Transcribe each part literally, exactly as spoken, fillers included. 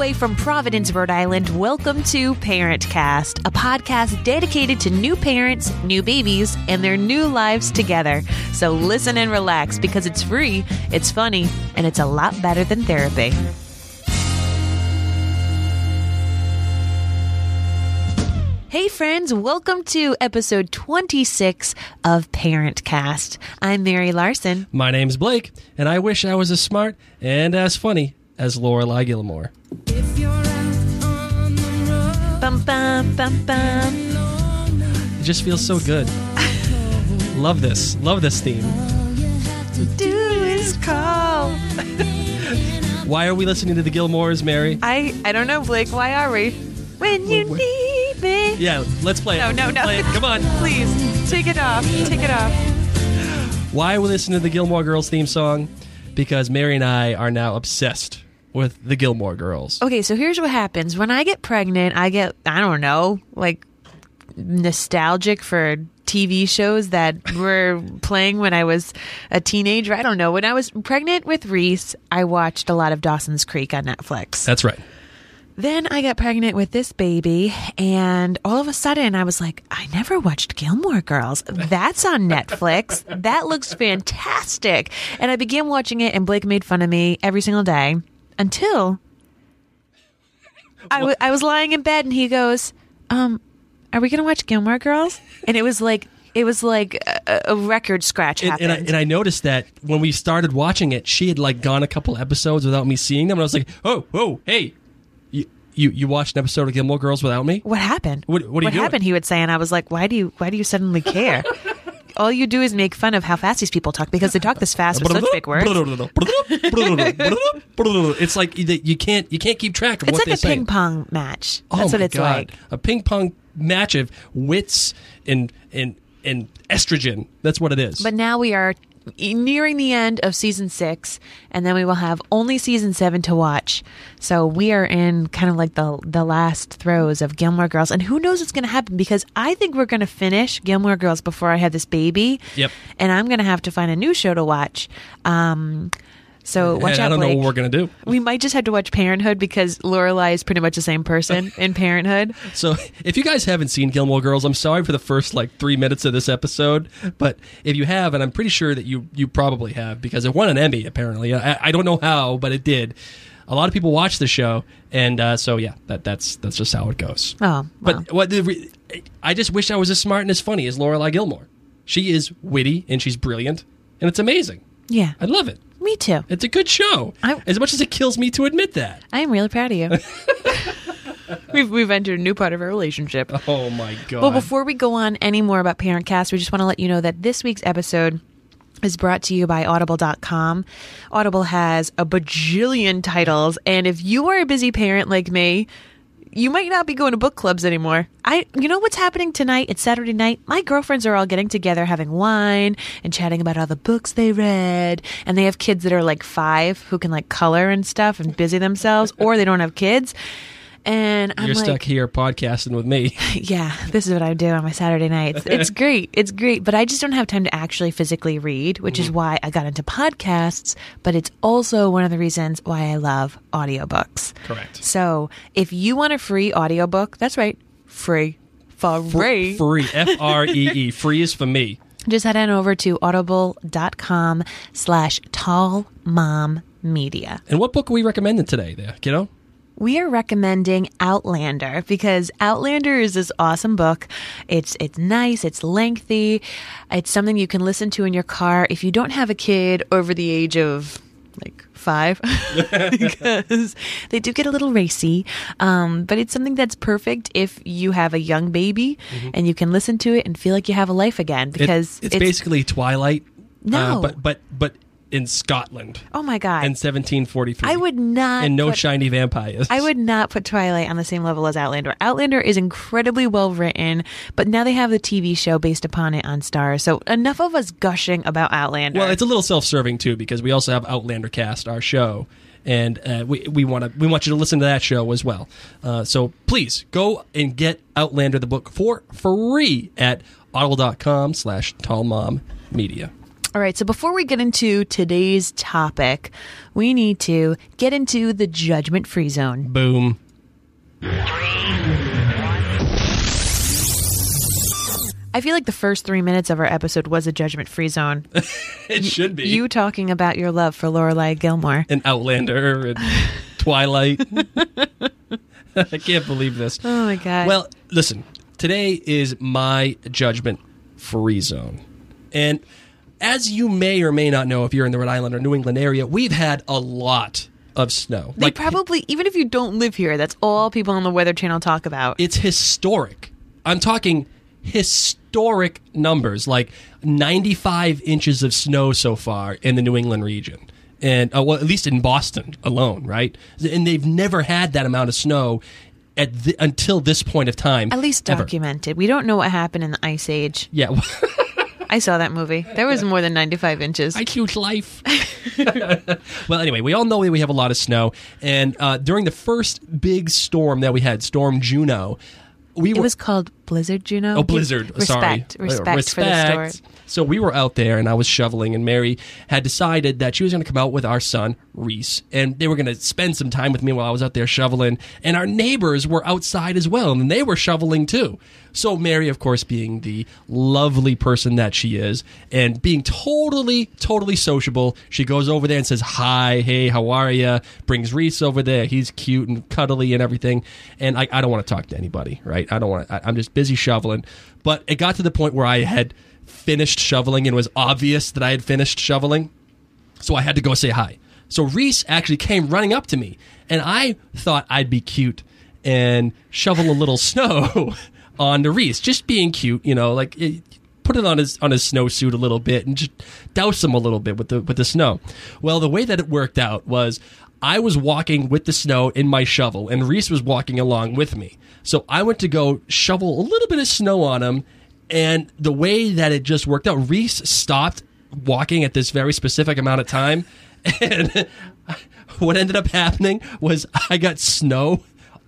way from Providence, Rhode Island, welcome to Parent Cast, a podcast dedicated to new parents, new babies, and their new lives together. So listen and relax because it's free, it's funny, and it's a lot better than therapy. Hey friends, welcome to episode twenty-six of Parent Cast. I'm Mary Larson. My name's Blake, and I wish I was as smart and as funny as Lorelai Gilmore. If you're out on the road, bum, bum, bum, bum. It just feels so good. Love this. Love this theme. All you have to do is call. Why are we listening to the Gilmores, Mary? I, I don't know, Blake. Why are we? When you Wait, wait. need me. Yeah, let's play No, it. no, no. Play it. Come on. Please, take it off. Take it off. Why are we listening to the Gilmore Girls theme song? Because Mary and I are now obsessed with the Gilmore Girls. Okay, so here's what happens. When I get pregnant, I get, I don't know, like nostalgic for T V shows that were playing when I was a teenager. I don't know. When I was pregnant with Reese, I watched a lot of Dawson's Creek on Netflix. That's right. Then I got pregnant with this baby, and all of a sudden I was like, I never watched Gilmore Girls. That's on Netflix. That looks fantastic. And I began watching it, and Blake made fun of me every single day until I, w- I was lying in bed, and he goes, um, are we going to watch Gilmore Girls? And it was like, it was like a, a record scratch And, happened. and, I, and I noticed that when we started watching it, she had like gone a couple episodes without me seeing them. And I was like, oh, whoa, hey. You, you you watched an episode of Gilmore Girls without me? What happened? What, what are you doing? happened? He would say, and I was like, "Why do you? Why do you suddenly care? All you do is make fun of how fast these people talk because they talk this fast with such big words. It's like you, you can't you can't keep track of It's what like they're a saying. ping pong match. Oh That's my what it's God. like. A ping pong match of wits and and and estrogen. That's what it is. But now we are nearing the end of season six, and then we will have only season seven to watch. So we are in kind of like the the last throes of Gilmore Girls, and who knows what's going to happen, because I think we're going to finish Gilmore Girls before I have this baby. Yep. And I'm going to have to find a new show to watch. Um, so watch and out, I don't Blake. know what we're gonna do. We might just have to watch Parenthood because Lorelai is pretty much the same person in Parenthood. So if you guys haven't seen Gilmore Girls, I'm sorry for the first like three minutes of this episode. But if you have, and I'm pretty sure that you you probably have, because it won an Emmy apparently. I, I don't know how, but it did. A lot of people watch the show, and uh, so yeah, that that's that's just how it goes. Oh, well. But what the, re- I just wish I was as smart and as funny as Lorelai Gilmore. She is witty and she's brilliant, and it's amazing. Yeah. I love it. Me too. It's a good show. I- as much as it kills me to admit that. I am really proud of you. we've, we've entered a new part of our relationship. Oh my God. Well, before we go on any more about Parent Cast, we just want to let you know that this week's episode is brought to you by Audible dot com. Audible has a bajillion titles, and if you are a busy parent like me, you might not be going to book clubs anymore. I, you know what's happening tonight? It's Saturday night. My girlfriends are all getting together, having wine and chatting about all the books they read. And they have kids that are like five who can like color and stuff and busy themselves, or they don't have kids. And I'm You're like, stuck here podcasting with me. yeah, this is what I do on my Saturday nights. It's great. It's great. But I just don't have time to actually physically read, which Mm-hmm. is why I got into podcasts. But it's also one of the reasons why I love audiobooks. Correct. So if you want a free audiobook, that's right, free. Free. Free. F R E E. Free is for me. Just head on over to audible.com slash tall mom media. And what book are we recommending today there, kiddo? We are recommending Outlander because Outlander is this awesome book. It's it's nice, it's lengthy, it's something you can listen to in your car if you don't have a kid over the age of like five, because they do get a little racy. Um, but it's something that's perfect if you have a young baby mm-hmm. and you can listen to it and feel like you have a life again. Because it, it's, it's basically Twilight. No, uh, but but but. in Scotland. Oh my God. In seventeen forty-three. I would not. And no put, shiny vampires. I would not put Twilight on the same level as Outlander. Outlander is incredibly well written, but now they have the T V show based upon it on Starz. So enough of us gushing about Outlander. Well, it's a little self-serving too, because we also have Outlander Cast, our show. And uh, we we want to we want you to listen to that show as well. Uh, so please go and get Outlander the book for free at audible.com slash tallmommedia. All right, so before we get into today's topic, we need to get into the judgment-free zone. Boom. I feel like the first three minutes of our episode was a judgment-free zone. It should be. You talking about your love for Lorelai Gilmore. And Outlander and Twilight. I can't believe this. Oh, my God. Well, listen, today is my judgment-free zone. And as you may or may not know, if you're in the Rhode Island or New England area, we've had a lot of snow. They probably, even if you don't live here, that's all people on the Weather Channel talk about. It's historic. I'm talking historic numbers, like ninety-five inches of snow so far in the New England region. And uh, well, at least in Boston alone, right? And they've never had that amount of snow at the, until this point of time. At least ever. Documented. We don't know what happened in the Ice Age. Yeah. I saw that movie. There was more than ninety-five inches. I choose life. Well, anyway, we all know that we have a lot of snow. And uh, during the first big storm that we had, Storm Juno, we it were, was called Blizzard, Juno. Oh, Blizzard. Respect. Sorry. Respect, respect for the store. So we were out there, and I was shoveling, and Mary had decided that she was going to come out with our son, Reese, and they were going to spend some time with me while I was out there shoveling, and our neighbors were outside as well, and they were shoveling too. So Mary, of course, being the lovely person that she is, and being totally, totally sociable, she goes over there and says, hi, hey, how are you? Brings Reese over there. He's cute and cuddly and everything, and I, I don't want to talk to anybody, right? I don't want to, I'm just busy shoveling, but it got to the point where I had finished shoveling and was obvious that I had finished shoveling, so I had to go say hi. So Reese actually came running up to me, and I thought I'd be cute and shovel a little snow onto Reese, just being cute, you know, like it, put it on his on his snowsuit a little bit and just douse him a little bit with the with the snow. Well, the way that it worked out was I was walking with the snow in my shovel, and Reese was walking along with me. So I went to go shovel a little bit of snow on him. And the way that it just worked out, Reese stopped walking at this very specific amount of time. And what ended up happening was I got snow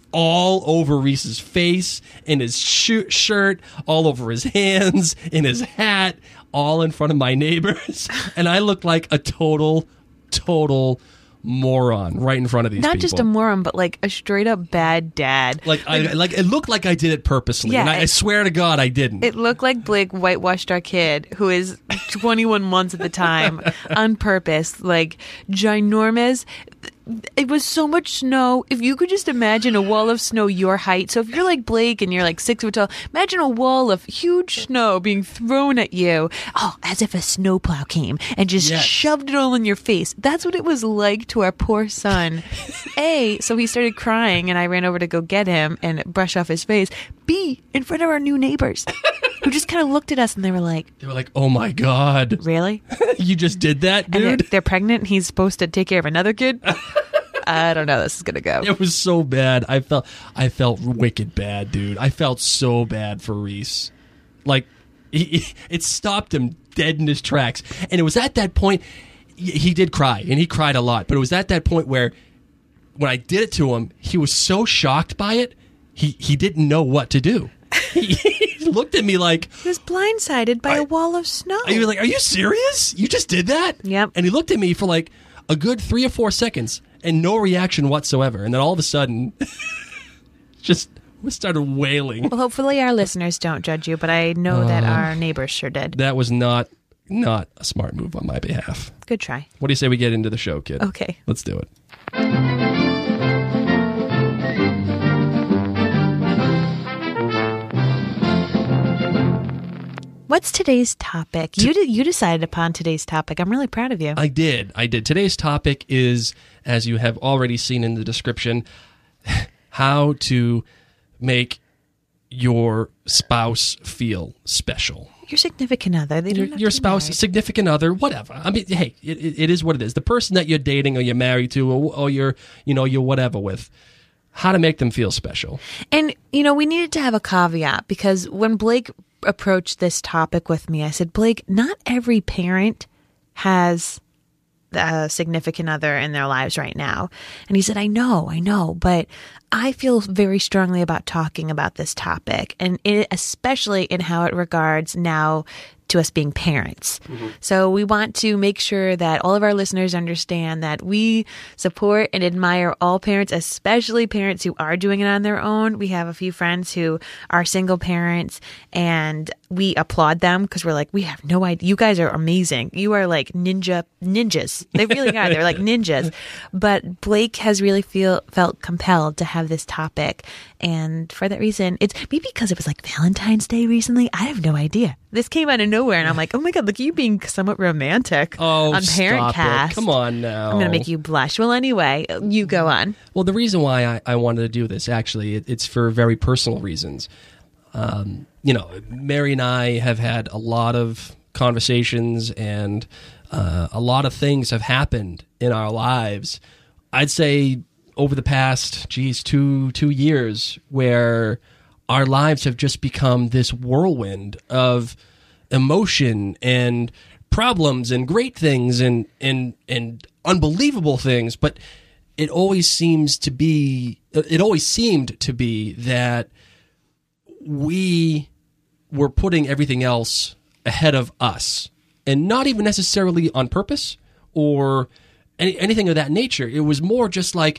all over Reese's face, in his sh- shirt, all over his hands, in his hat, all in front of my neighbors. And I looked like a total, total moron right in front of these Not people. just a moron, but like a straight up bad dad. Like, I, like it looked like I did it purposely, Yeah, and I, it- I swear to God I didn't. It looked like Blake whitewashed our kid, who is twenty-one months at the time, on purpose. Like, ginormous. It was so much snow. If you could just imagine a wall of snow your height. So if you're like Blake and you're like six foot tall, imagine a wall of huge snow being thrown at you. Oh, as if a snowplow came and just Yes. shoved it all in your face. That's what it was like to our poor son. A, so he started crying and I ran over to go get him and brush off his face. B, in front of our new neighbors who just kind of looked at us and they were like, They were like, oh my God, really? you just did that, And they're, dude? they're pregnant and he's supposed to take care of another kid? I don't know how this is going to go. It was so bad. I felt I felt wicked bad, dude. I felt so bad for Reese. Like, he, he- it stopped him dead in his tracks. And it was at that point, he he did cry, and he cried a lot. But it was at that point where, when I did it to him, he was so shocked by it, he, he didn't know what to do. He, he looked at me like, He was blindsided by I- a wall of snow. he was like, are you serious? You just did that? Yep. And he looked at me for like a good three or four seconds and no reaction whatsoever. And then all of a sudden, just we started wailing. Well, hopefully our listeners don't judge you, but I know that our neighbors sure did. That was not not a smart move on my behalf. Good try. What do you say we get into the show, kid? Okay. Let's do it. What's today's topic? You de- you decided upon today's topic. I'm really proud of you. I did. I did. Today's topic is, as you have already seen in the description, how to make your spouse feel special. Your significant other. They Your, don't have your to be spouse, married. significant other, whatever. I mean, hey, it, it it is what it is. The person that you're dating or you're married to or, or you're, you know, you're whatever with, how to make them feel special. And, you know, we needed to have a caveat because when Blake approached this topic with me, I said, Blake, not every parent has a significant other in their lives right now. And he said, I know, I know, but I feel very strongly about talking about this topic, and it, especially in how it regards now to us being parents. Mm-hmm. So we want to make sure that all of our listeners understand that we support and admire all parents, especially parents who are doing it on their own. We have a few friends who are single parents, and we applaud them because we're like, we have no idea. You guys are amazing. You are like ninja ninjas. They really are. They're like ninjas. But Blake has really feel felt compelled to have this topic. And for that reason, it's maybe because it was like Valentine's Day recently. I have no idea. This came out of nowhere, and I'm like, oh my God, look at you being somewhat romantic oh, on Parent Cast. Come on now. I'm going to make you blush. Well, anyway, you go on. Well, the reason why I, I wanted to do this, actually, it, it's for very personal reasons. Um, you know, Mary and I have had a lot of conversations, and uh, a lot of things have happened in our lives. I'd say over the past, geez, two two years, where our lives have just become this whirlwind of emotion and problems and great things and and and unbelievable things. But it always seems to be, it always seemed to be that we were putting everything else ahead of us, and not even necessarily on purpose or any, anything of that nature. It was more just like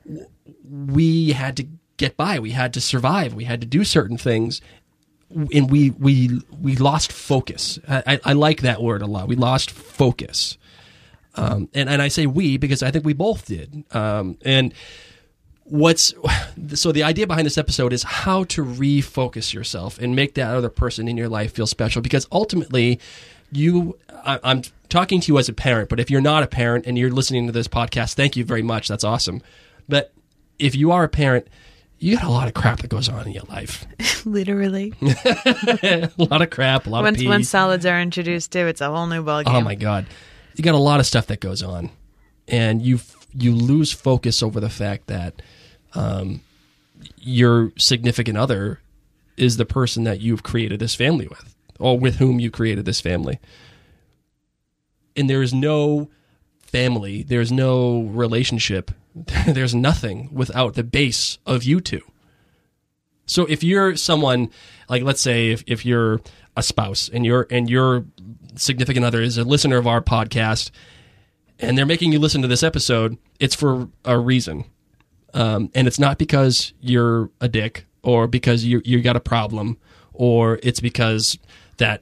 we had to get by, we had to survive, we had to do certain things, and we we we lost focus. I, I like that word a lot. We lost focus, um, and and I say we because I think we both did. Um, and what's so the idea behind this episode is how to refocus yourself and make that other person in your life feel special. Because ultimately, you, I, I'm talking to you as a parent, but if you're not a parent and you're listening to this podcast, thank you very much. That's awesome. But if you are a parent, you got a lot of crap that goes on in your life. Literally. A lot of crap, a lot once, of pee. Once solids are introduced too, it's a whole new ballgame. Oh my God. You got a lot of stuff that goes on. And you you lose focus over the fact that um, your significant other is the person that you've created this family with, or with whom you created this family. And there is no family, there's no relationship, there's nothing without the base of you two. So if you're someone, like let's say if, if you're a spouse and your and your significant other is a listener of our podcast, and they're making you listen to this episode, it's for a reason. Um, and it's not because you're a dick or because you you got a problem, or it's because that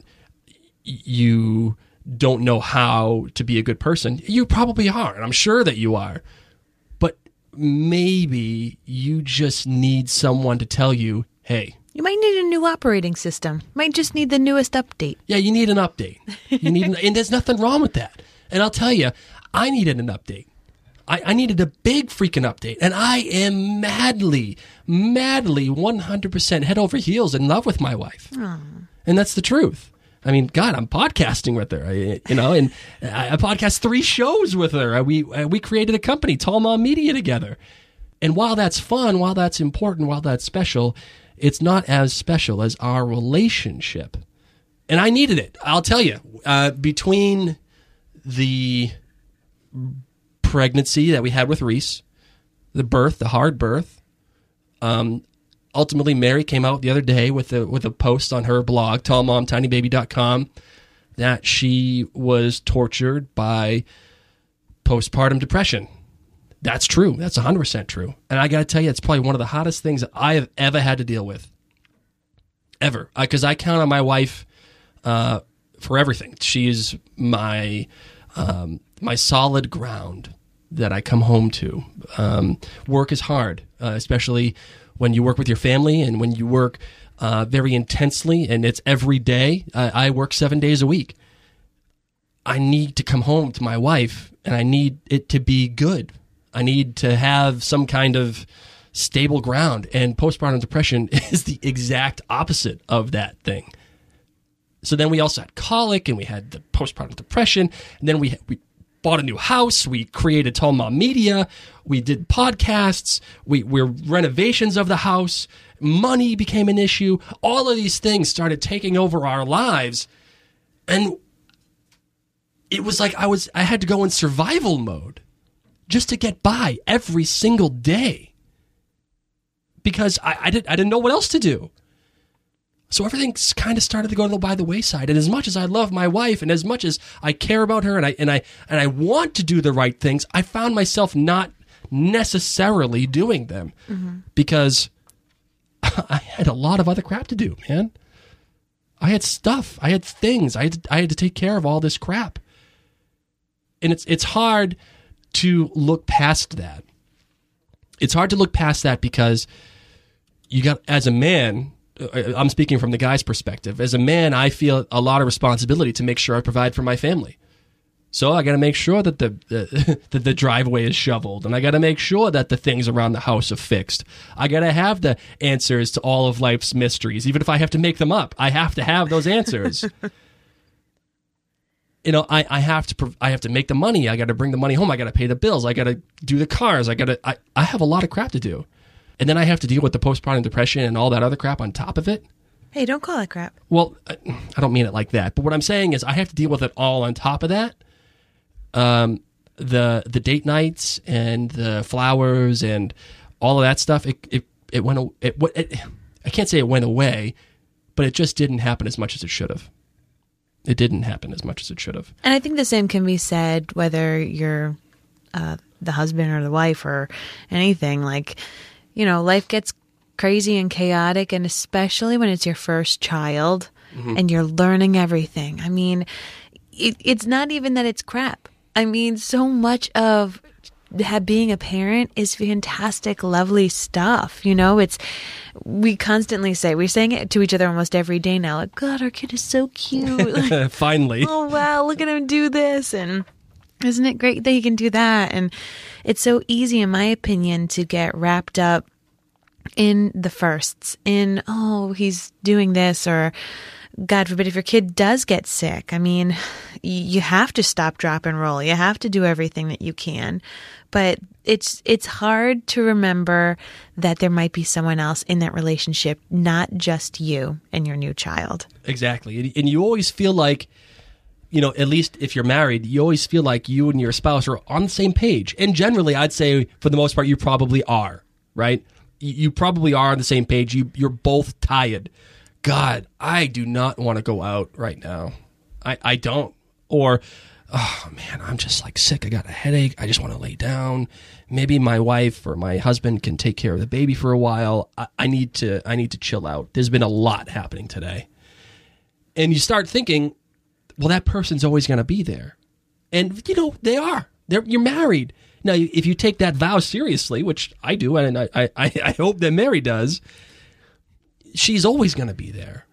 you don't know how to be a good person. You probably are, and I'm sure that you are. But maybe you just need someone to tell you, hey. You might need a new operating system. Might just need the newest update. Yeah, you need an update. You need, an, and there's nothing wrong with that. And I'll tell you, I needed an update. I, I needed a big freaking update, and I am madly, madly, one hundred percent head over heels in love with my wife. Aww. And that's the truth. I mean, God, I'm podcasting with her, I, you know, and I, I podcast three shows with her. We we created a company, Tall Mom Media, together. And while that's fun, while that's important, while that's special, it's not as special as our relationship. And I needed it. I'll tell you, uh, between the pregnancy that we had with Reese, the birth, the hard birth, um, ultimately Mary came out the other day with a with a post on her blog, tall mom tiny baby dot com, that she was tortured by postpartum depression. That's true. That's one hundred percent true. And I got to tell you, it's probably one of the hottest things that I have ever had to deal with. Ever. Because I, I count on my wife uh, for everything. She's my um, my solid ground that I come home to. Um, work is hard, uh, especially when you work with your family and when you work uh, very intensely and it's every day. Uh, I work seven days a week. I need to come home to my wife, and I need it to be good. I need to have some kind of stable ground, and postpartum depression is the exact opposite of that thing. So then we also had colic, and we had the postpartum depression, and then we we bought a new house, we created Tall Mom Media, we did podcasts, we, we're renovations of the house, money became an issue, all of these things started taking over our lives, and it was like I was I had to go in survival mode just to get by every single day, because I, I, did, I didn't know what else to do. So everything's kind of started to go by the wayside. And as much as I love my wife, and as much as I care about her, and I and I and I want to do the right things, I found myself not necessarily doing them mm-hmm. because I had a lot of other crap to do, man. I had stuff. I had things. I had to, I had to take care of all this crap. And it's it's hard to look past that. It's hard to look past that because you got, as a man, I'm speaking from the guy's perspective. As a man, I feel a lot of responsibility to make sure I provide for my family. So I got to make sure that the, the that the driveway is shoveled, and I got to make sure that the things around the house are fixed. I got to have the answers to all of life's mysteries, even if I have to make them up. I have to have those answers. You know, I, I have to I have to make the money. I got to bring the money home. I got to pay the bills. I got to do the cars. I got to I, I have a lot of crap to do, and then I have to deal with the postpartum depression and all that other crap on top of it. Hey, don't call it crap. Well, I, I don't mean it like that. But what I'm saying is I have to deal with it all on top of that. Um, the the date nights and the flowers and all of that stuff. It it it went it, it I can't say it went away, but it just didn't happen as much as it should have. It didn't happen as much as it should have. And I think the same can be said whether you're uh, the husband or the wife or anything. Like, you know, life gets crazy and chaotic, and especially when it's your first child mm-hmm. and you're learning everything. I mean, it, it's not even that it's crap. I mean, so much of being a parent is fantastic, lovely stuff. You know, it's, we constantly say, we're saying it to each other almost every day now. Like, God, our kid is so cute. Like, finally. Oh, wow, look at him do this. And isn't it great that he can do that? And it's so easy, in my opinion, to get wrapped up in the firsts, in, oh, he's doing this, or God forbid, if your kid does get sick, I mean, you have to stop, drop, and roll. You have to do everything that you can. But it's it's hard to remember that there might be someone else in that relationship, not just you and your new child. Exactly. And you always feel like, you know, at least if you're married, you always feel like you and your spouse are on the same page. And generally, I'd say for the most part, you probably are, right? You probably are on the same page. You, you're both tired. God, I do not want to go out right now. I, I don't. Or, oh man, I'm just like sick. I got a headache. I just want to lay down. Maybe my wife or my husband can take care of the baby for a while. I, I need to I need to chill out. There's been a lot happening today. And you start thinking, well, that person's always going to be there. And, you know, they are. They're, you're married. Now, if you take that vow seriously, which I do, and I, I, I hope that Mary does, she's always going to be there.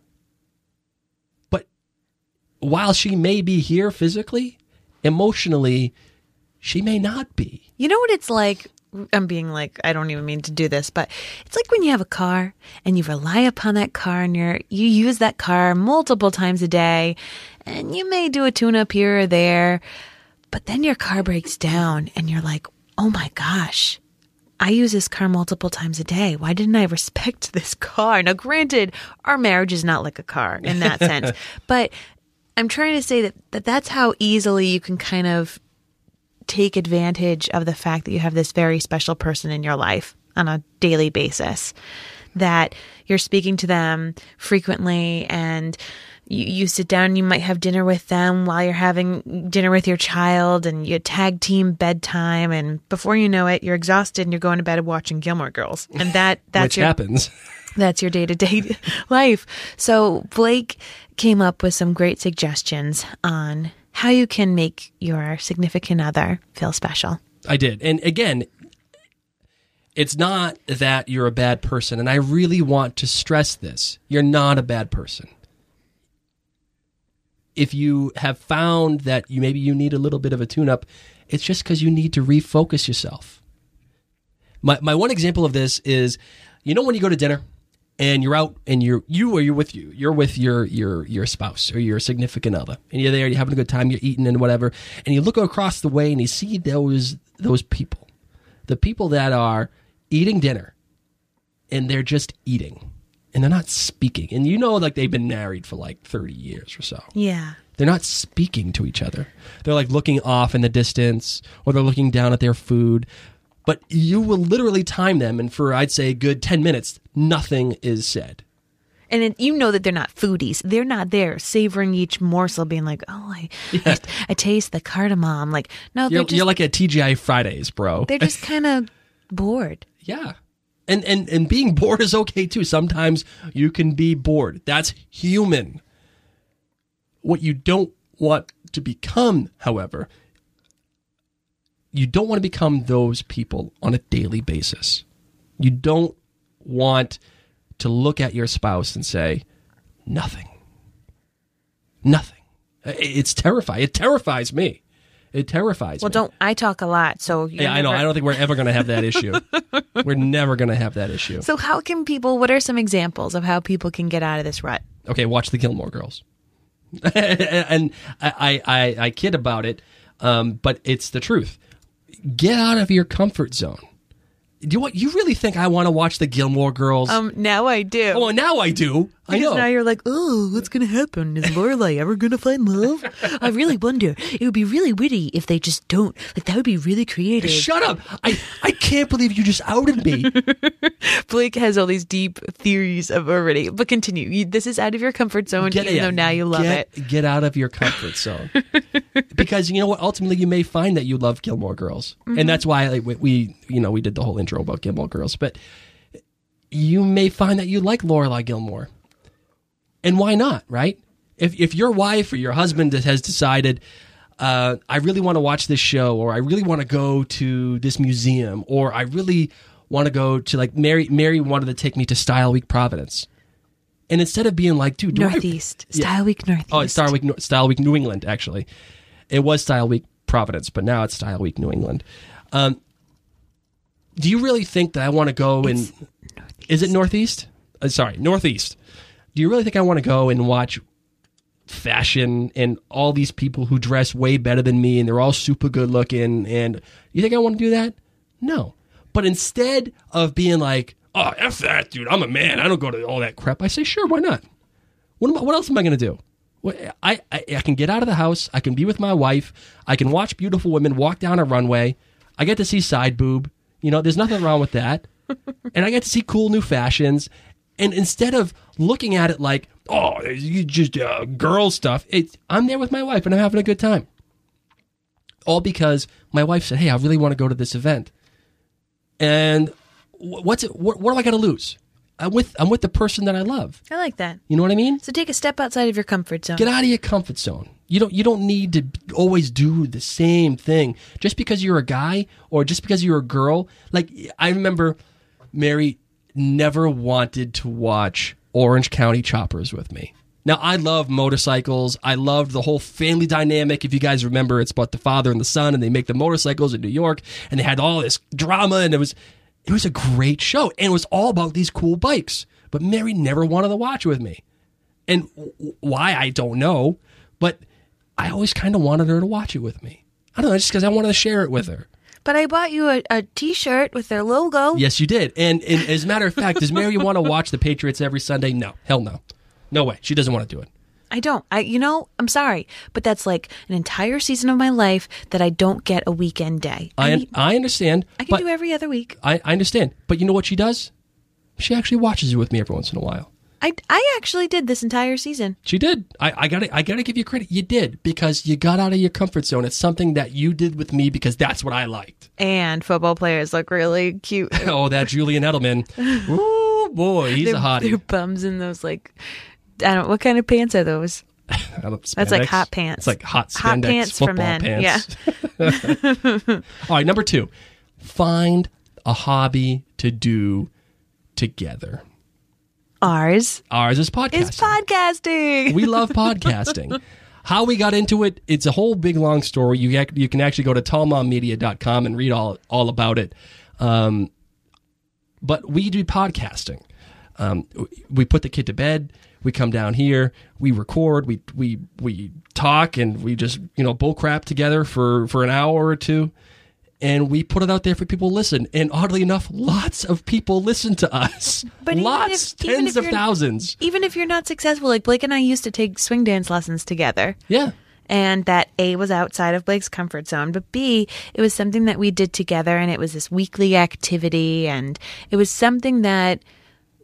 But while she may be here physically, emotionally, she may not be. You know what it's like? I'm being like, I don't even mean to do this, but it's like when you have a car and you rely upon that car and you're, you use that car multiple times a day, and you may do a tune-up here or there, but then your car breaks down and you're like, oh my gosh, I use this car multiple times a day. Why didn't I respect this car? Now, granted, our marriage is not like a car in that sense, but I'm trying to say that, that that's how easily you can kind of take advantage of the fact that you have this very special person in your life on a daily basis, that you're speaking to them frequently, and you, you sit down and you might have dinner with them while you're having dinner with your child, and you tag team bedtime, and before you know it, you're exhausted and you're going to bed watching Gilmore Girls. And that that's Which your, happens. That's your day-to-day life. So Blake came up with some great suggestions on how you can make your significant other feel special. I did. And again, it's not that you're a bad person. And I really want to stress this. You're not a bad person. If you have found that you maybe you need a little bit of a tune-up, it's just because you need to refocus yourself. My my one example of this is, you know, when you go to dinner and you're out and you're you or you're with you, you're with your your your spouse or your significant other, and you're there, you're having a good time, you're eating and whatever, and you look across the way and you see those those people, the people that are eating dinner, and they're just eating, and they're not speaking, and you know, like they've been married for like thirty years or so. Yeah. They're not speaking to each other. They're like looking off in the distance, or they're looking down at their food. But you will literally time them, and for, I'd say, a good ten minutes, nothing is said. And it, you know that they're not foodies. They're not there savoring each morsel, being like, "Oh, I, Yeah. I, I taste the cardamom." Like, no, they're You're, just you're like at T G I Fridays, bro. they're just kind of bored. Yeah. And, and and being bored is okay too. Sometimes you can be bored. That's human. What you don't want to become, however, you don't want to become those people on a daily basis. You don't want to look at your spouse and say, nothing. Nothing. It's terrifying. It terrifies me. It terrifies Well, me. don't I talk a lot? So you're Yeah, I know. never- I don't think we're ever going to have that issue. We're never going to have that issue. So how can people? What are some examples of how people can get out of this rut? Okay, watch the Gilmore Girls. And I, I, I kid about it, um, but it's the truth. Get out of your comfort zone. Do you, what, you really think I want to watch the Gilmore Girls? Um, now I do. oh, now I do. I Because know. now you're like, oh, what's going to happen? Is Lorelai ever going to find love? I really wonder. It would be really witty if they just don't. Like, that would be really creative. Shut up. I, I can't believe you just outed me. Blake has all these deep theories of already. But continue. You, this is out of your comfort zone, even yeah, though now you love get, it. Get out of your comfort zone. Because you know what? Ultimately, you may find that you love Gilmore Girls. Mm-hmm. And that's why like, we, we, you know, we did the whole intro about Gilmore Girls. But you may find that you like Lorelai Gilmore. And why not, right? If if your wife or your husband has decided, uh, I really want to watch this show, or I really want to go to this museum, or I really want to go to, like, Mary Mary wanted to take me to Style Week Providence. And instead of being like, dude, do I- Northeast. Yeah. Style Week Northeast. Oh, it's Style Week, Style Week New England, actually. It was Style Week Providence, but now it's Style Week New England. Um, do you really think that I want to go and... Is it Northeast? Uh, sorry, Northeast. Do you really think I want to go and watch fashion and all these people who dress way better than me and they're all super good looking, and you think I want to do that? No. But instead of being like, oh, F that, dude, I'm a man, I don't go to all that crap, I say, sure, why not? What, am I, what else am I going to do? What- I, I, I can get out of the house, I can be with my wife, I can watch beautiful women walk down a runway, I get to see side boob, you know, there's nothing wrong with that, and I get to see cool new fashions. And instead of looking at it like, oh, you just uh, girl stuff, it, I'm there with my wife and I'm having a good time. All because my wife said, hey, I really want to go to this event. And what's it? What, what do I got to lose? I'm with I'm with the person that I love. I like that. You know what I mean? So take a step outside of your comfort zone. Get out of your comfort zone. You don't you don't need to always do the same thing just because you're a guy or just because you're a girl. Like, I remember Mary never wanted to watch Orange County Choppers with me. Now, I love motorcycles. I loved the whole family dynamic. If you guys remember, it's about the father and the son, and they make the motorcycles in New York, and they had all this drama, and it was it was a great show, and it was all about these cool bikes. But Mary never wanted to watch with me. And w- why, I don't know, but I always kind of wanted her to watch it with me. I don't know, just because I wanted to share it with her. But I bought you a, a T-shirt with their logo. Yes, you did. And, and as a matter of fact, does Mary want to watch the Patriots every Sunday? No. Hell no. No way. She doesn't want to do it. I don't. I, you know, I'm sorry, but that's like an entire season of my life that I don't get a weekend day. I, I need- I understand. I can but do every other week. I, I understand. But you know what she does? She actually watches it with me every once in a while. I, I actually did this entire season. She did. I, I gotta I gotta give you credit. You did, because you got out of your comfort zone. It's something that you did with me because that's what I liked. And football players look really cute. Oh, that Julian Edelman. Ooh, boy, he's Their- a hottie. Their bums in those, like, I don't. What kind of pants are those? I don't- That's like spandex. hot pants. It's like hot spandex Hot pants for football men. pants. All right, number two, find a hobby to do together. Ours Ours is podcasting. is podcasting. We love podcasting. How we got into it, it's a whole big long story. You ac- you can actually go to tall mom media dot com and read all all about it. Um, but we do podcasting. Um, we put the kid to bed. We come down here. We record. We we we talk, and we just you know bull crap together for, for an hour or two, and we put it out there for people to listen. And oddly enough, lots of people listen to us. But even lots, if- even tens if of you're- thousands. Even if you're not successful, like Blake and I used to take swing dance lessons together. Yeah. And that A, was outside of Blake's comfort zone, but B, it was something that we did together, and it was this weekly activity, and it was something that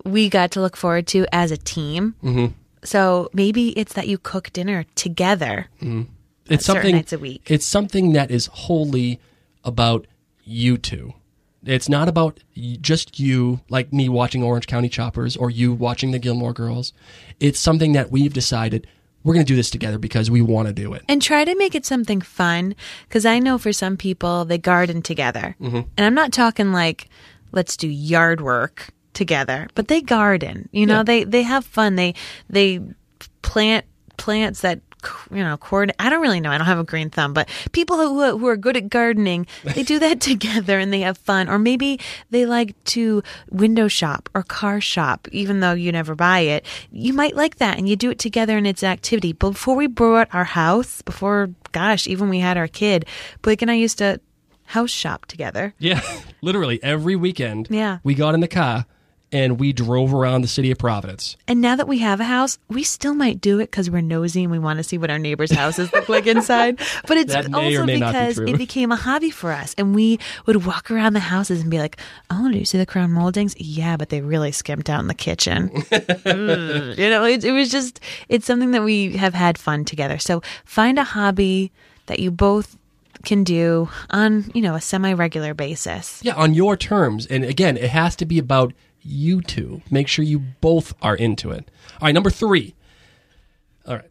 we got to look forward to as a team. Mm-hmm. So maybe it's that you cook dinner together. Mm-hmm. It's certain something. nights a week. It's something that is wholly about you two. It's not about y- just you, like me watching Orange County Choppers or you watching the Gilmore Girls. It's something that we've decided we're going to do this together because we want to do it. And try to make it something fun, because I know for some people they garden together. Mm-hmm. And I'm not talking like, let's do yard work together, but they garden. You know, Yeah. they they have fun. They they plant plants that, you know, cord. I don't really know. I don't have a green thumb, but people who who are good at gardening, they do that together and they have fun. Or maybe they like to window shop or car shop, even though you never buy it. You might like that, and you do it together, and it's an activity. But before we bought our house, before gosh, even we had our kid, Blake and I used to house shop together. Yeah, literally every weekend. Yeah. We got in the car and we drove around the city of Providence. And now that we have a house, we still might do it because we're nosy and we want to see what our neighbors' houses look like inside. But it's That may also or may not be because true. it became a hobby for us. And we would walk around the houses and be like, oh, do you see the crown moldings? Yeah, but they really skimped out in the kitchen. Ugh. You know, it, it was just, it's something that we have had fun together. So find a hobby that you both can do on, you know, a semi-regular basis. Yeah, on your terms. And again, it has to be about you two. Make sure you both are into it. All right, number three. All right.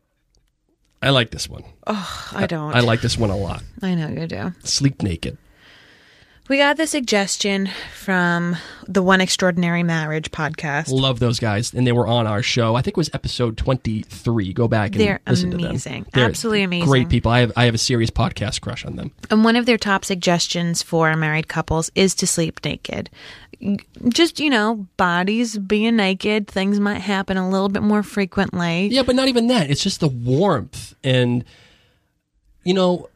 I like this one. Oh, I don't. I like this one a lot. I know you do. Sleep naked. We got the suggestion from the One Extraordinary Marriage podcast. Love those guys. And they were on our show. I think it was episode twenty-three. Go back and They're listen amazing. to them. They're Absolutely amazing. Great people. I have, I have a serious podcast crush on them. And one of their top suggestions for married couples is to sleep naked. Just, you know, bodies being naked, things might happen a little bit more frequently. Yeah, but not even that. It's just the warmth. And, you know...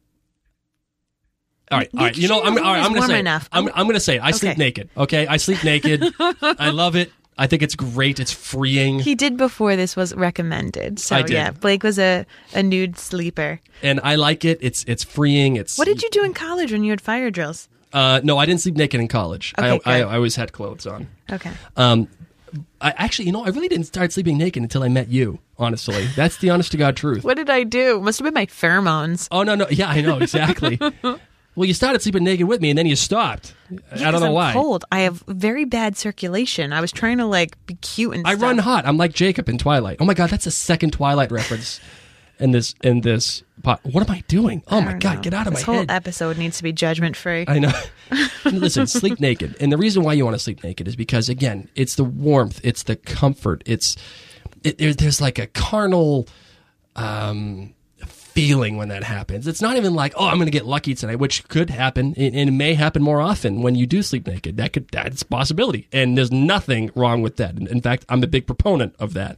All right, all right. You know, I'm, all right, I'm going to say, enough. I'm, I'm going to say, it. I sleep Okay. naked. Okay, I sleep naked. I love it. I think it's great. It's freeing, He did before this was recommended. So, I did. yeah, Blake was a, a nude sleeper. and I like it. It's it's freeing. It's What did you do in college when you had fire drills? Uh, no, I didn't sleep naked in college. Okay, I, I good. I always had clothes on. Okay. Um, I actually, you know, I really didn't start sleeping naked until I met you. Honestly, that's the honest to God truth. What did I do? Must have been my pheromones. Oh no, no, yeah, I know exactly. Well, you started sleeping naked with me, and then you stopped. I Yeah, don't 'cause know I'm why. cold. I have very bad circulation. I was trying to like be cute and I stuff. run hot. I'm like Jacob in Twilight. Oh my God, that's a second Twilight reference in this in this pot. What am I doing? Oh I my don't God, know. get out of this my whole head. episode needs to be judgment free. I know. Listen, sleep naked. And the reason why you want to sleep naked is because, again, it's the warmth, it's the comfort, it's it, there, there's like a carnal um, feeling when that happens. It's not even like, oh, I'm going to get lucky tonight, which could happen, and, and it may happen more often when you do sleep naked. That could that's a possibility, and there's nothing wrong with that. In, in fact, I'm a big proponent of that.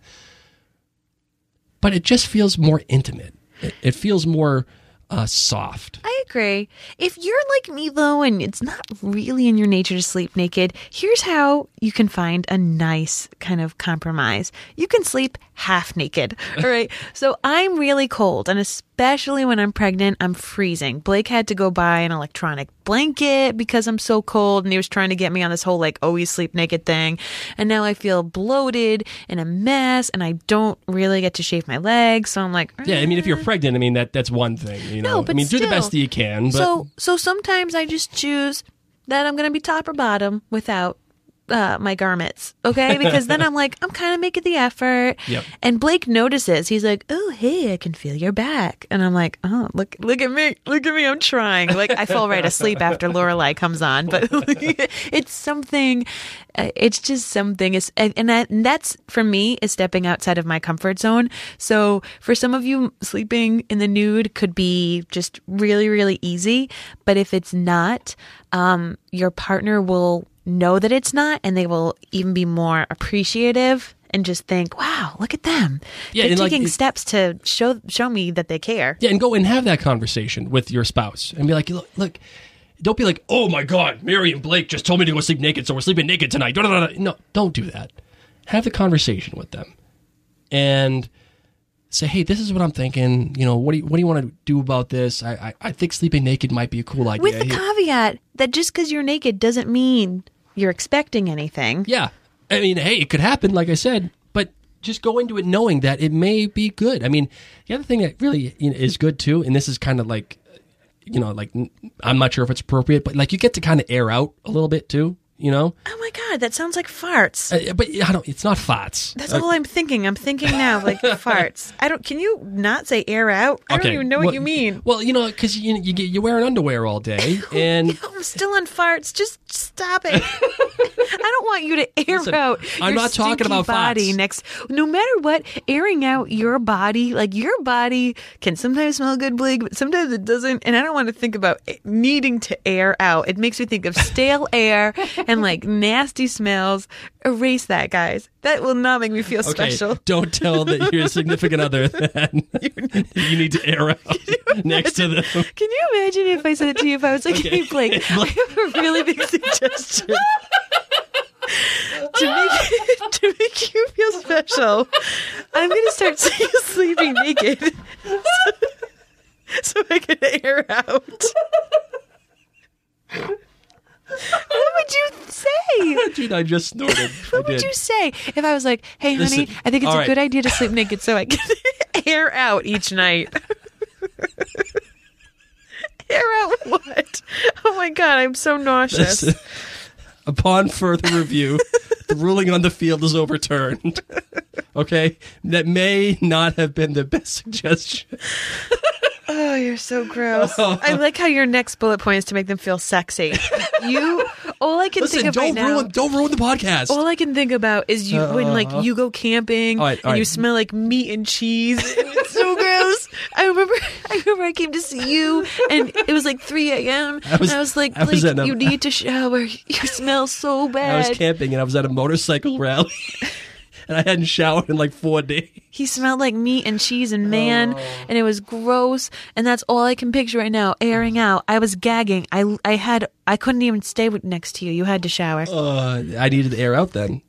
But it just feels more intimate. It, it feels more uh, soft. I agree. If you're like me, though, and it's not really in your nature to sleep naked, here's how you can find a nice kind of compromise. You can sleep half naked. All right. So I'm really cold, and especially when I'm pregnant, I'm freezing. Blake had to go buy an electronic blanket because I'm so cold, and he was trying to get me on this whole like always sleep naked thing. And now I feel bloated and a mess, and I don't really get to shave my legs. So I'm like, Yeah, I mean, if you're pregnant, I mean that that's one thing. You know, No, but I mean, do the still. best that you can. But So so sometimes I just choose that I'm going to be top or bottom without uh, my garments, okay? Because then I'm like, I'm kind of making the effort. Yep. And Blake notices. He's like, oh, hey, I can feel your back. And I'm like, oh, look look at me. Look at me. I'm trying. Like, I fall right asleep after Lorelai comes on. But it's something, uh, it's just something. It's, and, that, and that's, for me, is stepping outside of my comfort zone. So for some of you, sleeping in the nude could be just really, really easy. But if it's not, um, your partner will know that it's not, and they will even be more appreciative and just think, wow, look at them. Yeah, They're and, like, taking it- steps to show show me that they care. yeah, and go and have that conversation with your spouse and be like, look, look don't be like, oh my God, Mary and Blake just told me to go sleep naked, so we're sleeping naked tonight. Da, da, da, da. No, don't do that. Have the conversation with them and say, hey, this is what I'm thinking. You know, what do you, what do you want to do about this? I, I, I think sleeping naked might be a cool idea. With the Here- caveat that just because you're naked doesn't mean you're expecting anything. Yeah. I mean, hey, it could happen, like I said, but just go into it knowing that it may be good. I mean, the other thing that really you know, is good too, and this is kind of like, you know, like I'm not sure if it's appropriate, but like you get to kind of air out a little bit too. You know? Oh my God, that sounds like farts. Uh, but I don't. It's not farts. That's uh, all I'm thinking. I'm thinking now, like farts. I don't. Can you not say air out? I okay. don't even know well, what you mean. Well, you know, because you you get you're wearing underwear all day, and I'm still on farts. Just stop it. I don't want you to air Listen, out. I'm your not talking stinky about body farts. next. No matter what, airing out your body, like your body, can sometimes smell good, Blake, but sometimes it doesn't. And I don't want to think about it needing to air out. It makes me think of stale air and like nasty smells. Erase that, guys. That will not make me feel okay, special. don't tell that your significant other that you need to air out next to them. Can you imagine if I said it to you? If I was like, Okay. hey, Blake, I have a really big suggestion. to make to make you feel special, I'm going to start sleeping naked so, so I can air out. What would you say? Dude, I just snorted. What I would did. you say if I was like, hey, honey, Listen, I think it's all a right. good idea to sleep naked so I can air out each night? Air out what? Oh my God, I'm so nauseous. Listen, upon further review, the ruling on the field is overturned. Okay? That may not have been the best suggestion. Oh, you're so gross. I like how your next bullet point is to make them feel sexy. You, all I can Listen, think of don't right now. ruin don't ruin the podcast. All I can think about is you when like you go camping All right, all and you right. smell like meat and cheese. And it's so gross. I remember I remember I came to see you and it was like three a.m. I was- and I was like, I was Blake, at a- you need to shower. You smell so I bad. was camping and I was at a motorcycle rally. And I hadn't showered in like four days. He smelled like meat and cheese and man, Oh. and it was gross. And that's all I can picture right now. Airing out. I was gagging. I I had I couldn't even stay with, next to you. You had to shower. Uh, I needed to air out then.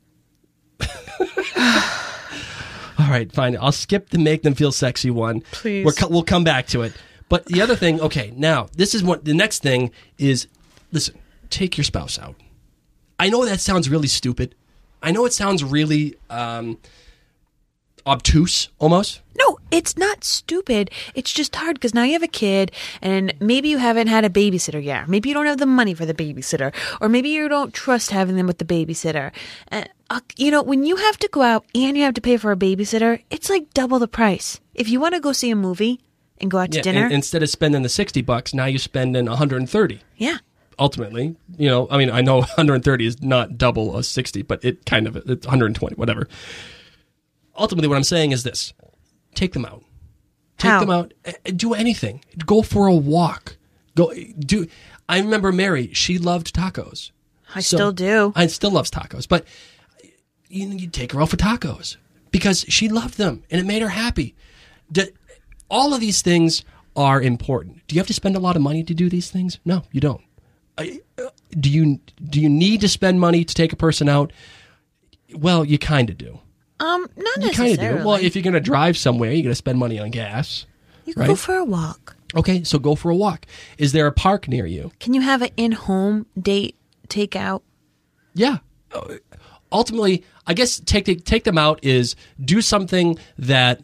All right, fine. I'll skip the make them feel sexy one. Please. We're co- we'll come back to it. But the other thing, okay, now, this is what the next thing is, listen, take your spouse out. I know that sounds really stupid. I know it sounds really um, obtuse, almost. No, it's not stupid. It's just hard because now you have a kid and maybe you haven't had a babysitter yet. Maybe you don't have the money for the babysitter, or maybe you don't trust having them with the babysitter. Uh, uh, you know, when you have to go out and you have to pay for a babysitter, it's like double the price. If you want to go see a movie and go out to Yeah, dinner, and instead of spending the sixty bucks, now you're spending one hundred thirty. yeah. Ultimately, you know, I mean, I know one hundred thirty is not double a sixty, but it kind of, it's one hundred twenty, whatever. Ultimately, what I'm saying is this. Take them out. Take How? them out. eh, Do anything. Go for a walk. Go do. I remember Mary, she loved tacos. I So- still do. I still loves tacos, but you, you take her out for tacos because she loved them and it made her happy. D- all of these things are important. Do you have to spend a lot of money to do these things? No, you don't. I, uh, do you do you need to spend money to take a person out? Well, you kind of do. Um, not You kind necessarily. of do. Well, if you're going to drive somewhere, you're going to spend money on gas. you can go right? for a walk. Okay, so go for a walk. Is there a park near you? Can you have an in-home date takeout? Yeah. Uh, Ultimately, I guess take the, take them out is do something that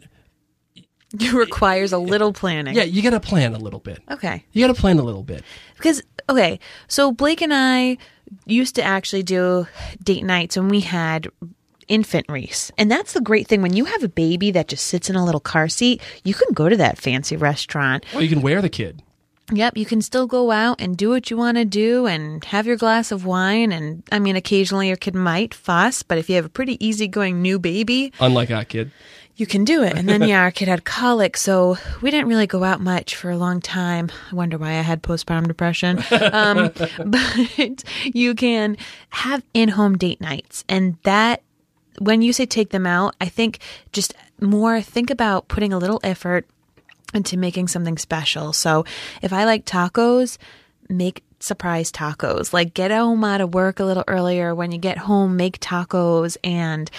It requires a little planning. yeah, you got to plan a little bit. Okay. You got to plan a little bit. Because, okay, so Blake and I used to actually do date nights when we had infant Reese. And that's the great thing. When you have a baby that just sits in a little car seat, you can go to that fancy restaurant. Or you can wear the kid. Yep, you can still go out and do what you want to do and have your glass of wine. And, I mean, occasionally your kid might fuss, but if you have a pretty easygoing new baby, Unlike our kid. you can do it. And then, yeah, our kid had colic, so we didn't really go out much for a long time. I wonder why I had postpartum depression. Um, but you can have in-home date nights. And that, when you say take them out, I think just more think about putting a little effort into making something special. So if I like tacos, make surprise tacos. Like get home out of work a little earlier. When you get home, make tacos and put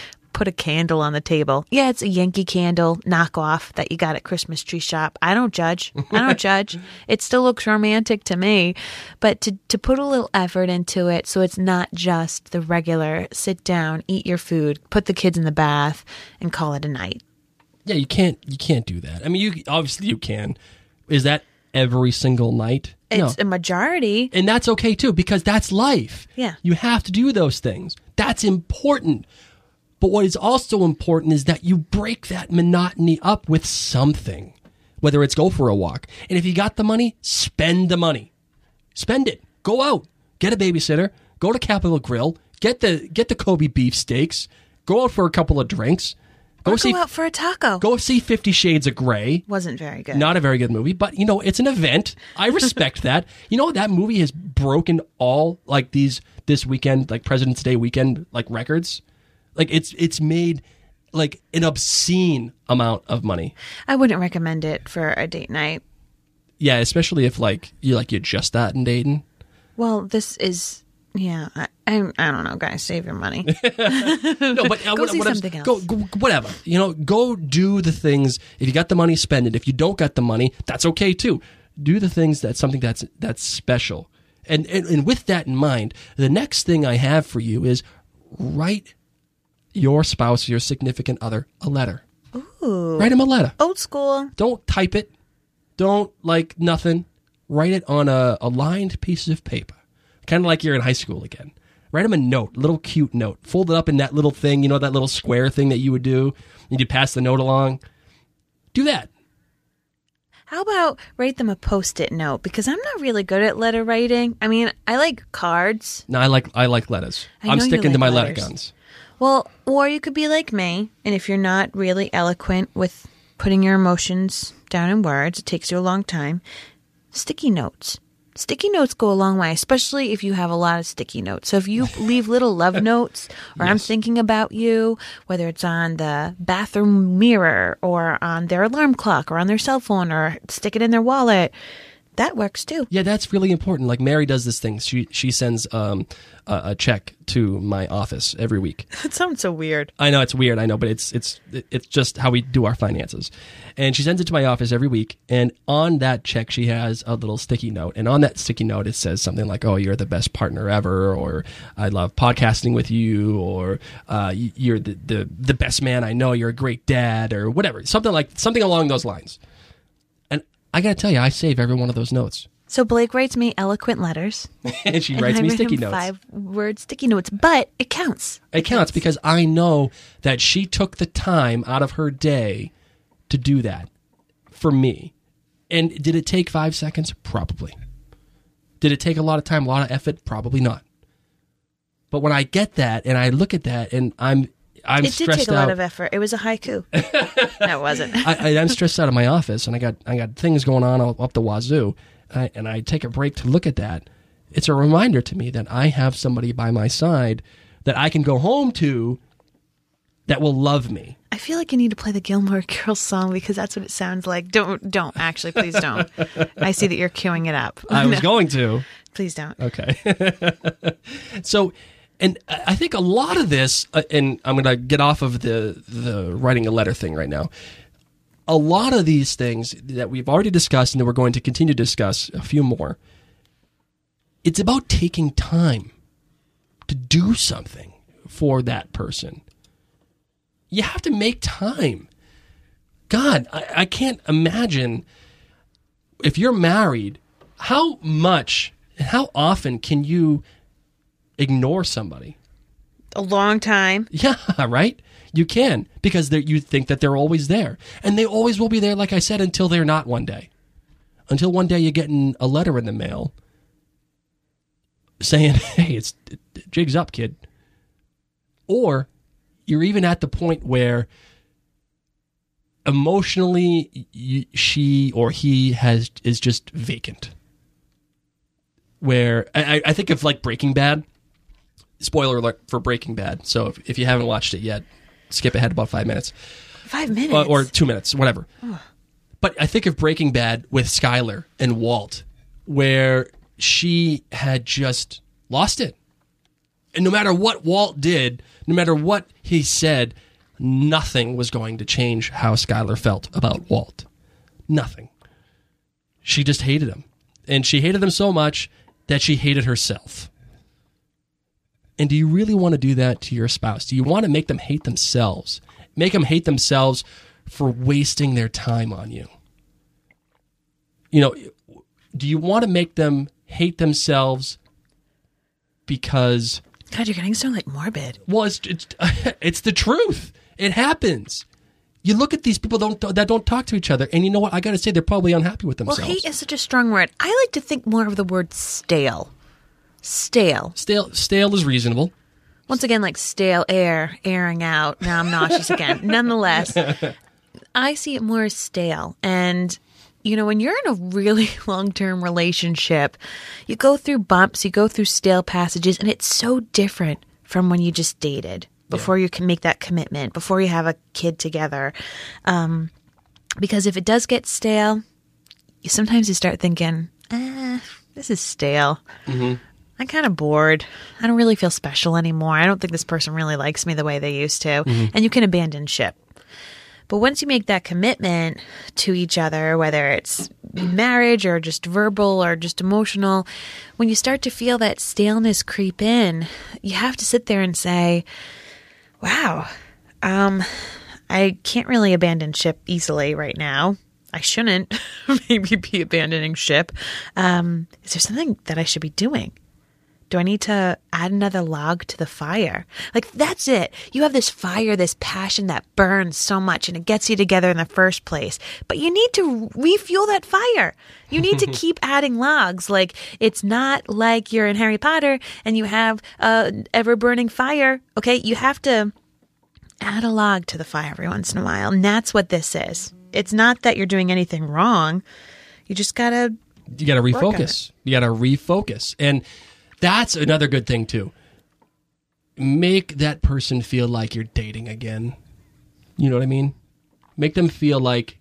put a candle on the table. Yeah, it's a Yankee Candle knockoff that you got at Christmas tree shop. I don't judge. I don't judge. It still looks romantic to me. But to, to put a little effort into it so it's not just the regular sit down, eat your food, put the kids in the bath, and call it a night. Yeah, you can't you can't do that. I mean, you obviously you can. Is that every single night? It's No. a majority. And that's okay too, because that's life. Yeah. You have to do those things. That's important. But what is also important is that you break that monotony up with something, whether it's go for a walk. And if you got the money, spend the money. Spend it. Go out. Get a babysitter. Go to Capitol Grill. Get the get the Kobe beef steaks. Go out for a couple of drinks. Go Or see go out for a taco. Go see Fifty Shades of Grey. Wasn't very good. Not a very good movie, but you know, it's an event. I respect that. You know, that movie has broken all like these this weekend, like President's Day weekend, like records. Like it's it's made like an obscene amount of money. I wouldn't recommend it for a date night. Yeah, especially if like you like you just that in dating. Well, this is yeah. I I, I don't know, guys. Save your money. No, but uh, Go what, see what I'm- something else. Go, go whatever. You know, go do the things. If you got the money, spend it. If you don't got the money, that's okay too. Do the things that's something that's that's special. And, and and with that in mind, the next thing I have for you is write your spouse, your significant other, a letter. Ooh, Write him a letter. old school. Don't type it. Don't like nothing. Write it on a, a lined piece of paper, kind of like you're in high school again. Write him a note, a little cute note. Fold it up in that little thing, you know, that little square thing that you would do. And you pass the note along. Do that. How about write them a post-it note? Because I'm not really good at letter writing. I mean, I like cards. No, I like I like letters. I I'm know you sticking to like my letter letters. guns. Well, or you could be like me, and if you're not really eloquent with putting your emotions down in words, it takes you a long time. Sticky notes. Sticky notes go a long way, especially if you have a lot of sticky notes. So if you leave little love notes, or I'm Yes. thinking about you, whether it's on the bathroom mirror or on their alarm clock or on their cell phone or stick it in their wallet, that works too. Yeah, that's really important. Like Mary does this thing. She she sends um, a, a check to my office every week. That sounds so weird. I know it's weird. I know, but it's it's it's just how we do our finances. And she sends it to my office every week. And on that check, she has a little sticky note. And on that sticky note, it says something like, "Oh, you're the best partner ever," or "I love podcasting with you," or uh, "You're the, the the best man I know. You're a great dad," or whatever. Something like something along those lines. And I got to tell you, I save every one of those notes. So Blake writes me eloquent letters. And she and writes I me write sticky him notes. Five word sticky notes, but it counts. It counts because I know that she took the time out of her day to do that for me. And did it take five seconds? Probably. Did it take a lot of time, a lot of effort? Probably not. But when I get that and I look at that and I'm I'm It did stressed take a out. lot of effort. It was a haiku. No, it wasn't. I, I, I'm stressed out of my office and I got I got things going on up up the wazoo. I, and I take a break to look at that. It's a reminder to me that I have somebody by my side that I can go home to that will love me. I feel like you need to play the Gilmore Girls song because that's what it sounds like. Don't, don't actually, please don't. I see that you're queuing it up. I was No, going to. please don't. Okay. So, and I think a lot of this, uh, and I'm going to get off of the the writing a letter thing right now. A lot of these things that we've already discussed and that we're going to continue to discuss, a few more, it's about taking time to do something for that person. You have to make time. God, I, I can't imagine if you're married, how much and how often can you ignore somebody? A long time. Yeah, right? You can, because they're- you think that they're always there. And they always will be there, like I said, until they're not one day. Until one day you're getting a letter in the mail saying, hey, it's jig's up, kid. Or you're even at the point where emotionally you, she or he has is just vacant. Where I, I think of like Breaking Bad. Spoiler alert for Breaking Bad. So if, if you haven't watched it yet, skip ahead about five minutes. Five minutes. Uh, or two minutes, whatever. But I think of Breaking Bad with Skyler and Walt, where she had just lost it. And no matter what Walt did, no matter what he said, nothing was going to change how Skylar felt about Walt. Nothing. She just hated him. And she hated him so much that she hated herself. And do you really want to do that to your spouse? Do you want to make them hate themselves? Make them hate themselves for wasting their time on you? You know, do you want to make them hate themselves because... God, you're getting so, like, morbid. Well, it's, it's, it's the truth. It happens. You look at these people don't, that don't talk to each other, and you know what? I got to say, they're probably unhappy with themselves. Well, hate is such a strong word. I like to think more of the word stale. Stale. Stale, stale is reasonable. Once again, like stale air, airing out. Now I'm nauseous again. Nonetheless, I see it more as stale. And, you know, when you're in a really long-term relationship, you go through bumps, you go through stale passages, and it's so different from when you just dated before yeah. you can make that commitment, before you have a kid together. Um, because if it does get stale, you, sometimes you start thinking, eh, this is stale. Mm-hmm. I'm kind of bored. I don't really feel special anymore. I don't think this person really likes me the way they used to. Mm-hmm. And you can abandon ship. But once you make that commitment to each other, whether it's marriage or just verbal or just emotional, when you start to feel that staleness creep in, you have to sit there and say, wow, um, I can't really abandon ship easily right now. I shouldn't maybe be abandoning ship. Um, is there something that I should be doing? Do I need to add another log to the fire? Like, that's it. You have this fire, this passion that burns so much, and it gets you together in the first place. But you need to refuel that fire. You need to keep adding logs. Like, it's not like you're in Harry Potter and you have a ever-burning fire. Okay, you have to add a log to the fire every once in a while. And that's what this is. It's not that you're doing anything wrong. You just got to... You got to refocus. You got to refocus. And... that's another good thing, too. Make that person feel like you're dating again. You know what I mean? Make them feel like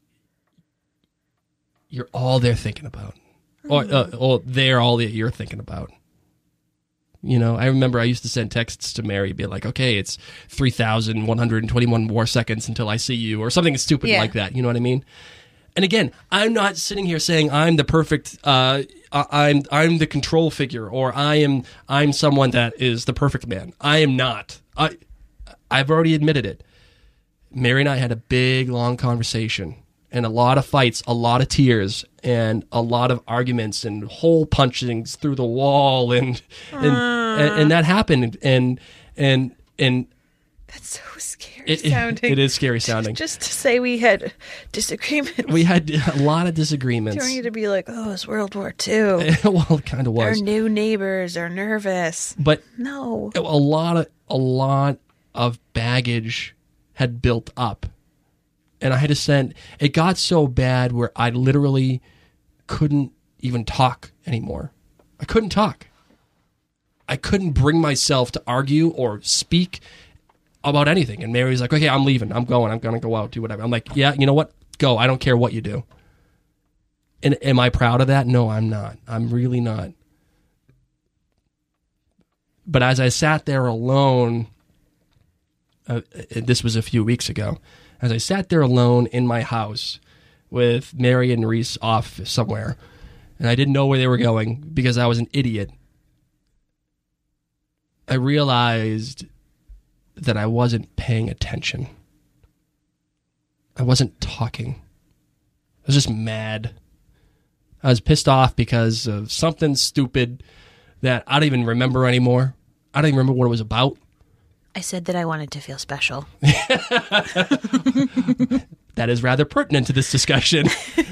you're all they're thinking about. Or, uh, or they're all that you're thinking about. You know, I remember I used to send texts to Mary, be like, okay, it's three thousand one hundred twenty-one more seconds until I see you, or something stupid yeah. like that. You know what I mean? And again, I'm not sitting here saying I'm the perfect, uh, I'm I'm the control figure, or I am I'm someone that is the perfect man. I am not. I I've already admitted it. Mary and I had a big, long conversation, and a lot of fights, a lot of tears, and a lot of arguments, and hole punchings through the wall, and and, uh. and, and that happened, and and and. That's so scary it, sounding. It, it is scary sounding. Just to say we had disagreements. We had a lot of disagreements. You don't need to be like, oh, it's World War Two. Well, it kind of was. Our new neighbors are nervous. But no, a lot of a lot of baggage had built up, and I had to send. It got so bad where I literally couldn't even talk anymore. I couldn't talk. I couldn't bring myself to argue or speak about anything. And Mary's like, okay, I'm leaving. I'm going. I'm going to go out, do whatever. I'm like, yeah, you know what? Go. I don't care what you do. And am I proud of that? No, I'm not. I'm really not. But as I sat there alone, uh, this was a few weeks ago, as I sat there alone in my house with Mary and Reese off somewhere, and I didn't know where they were going because I was an idiot, I realized that I wasn't paying attention. I wasn't talking. I was just mad. I was pissed off because of something stupid that I don't even remember anymore. I don't even remember what it was about. I said that I wanted to feel special. That is rather pertinent to this discussion.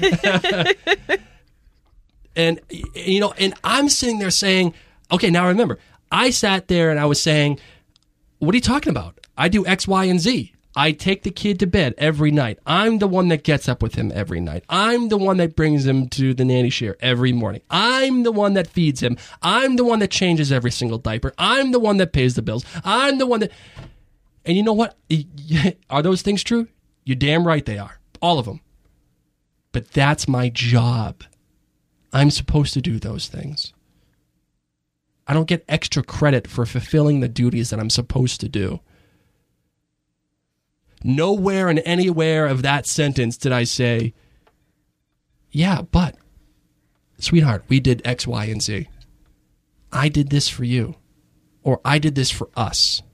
And, you know, and I'm sitting there saying, okay, now remember, I sat there and I was saying, what are you talking about? I do X, Y, and Z. I take the kid to bed every night. I'm the one that gets up with him every night. I'm the one that brings him to the nanny share every morning. I'm the one that feeds him. I'm the one that changes every single diaper. I'm the one that pays the bills. I'm the one that... And you know what? Are those things true? You're damn right they are. All of them. But that's my job. I'm supposed to do those things. I don't get extra credit for fulfilling the duties that I'm supposed to do. Nowhere and anywhere of that sentence did I say, yeah, but, sweetheart, we did X, Y, and Z. I did this for you. Or I did this for us.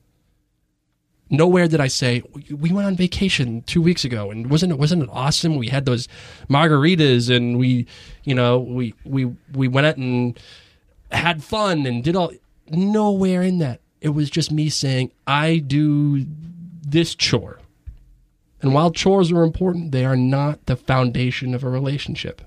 Nowhere did I say, we went on vacation two weeks ago, and wasn't it wasn't it awesome? We had those margaritas, and we, you know, we we we went out and had fun and did all. Nowhere in that. It was just me saying, I do this chore. And while chores are important, they are not the foundation of a relationship.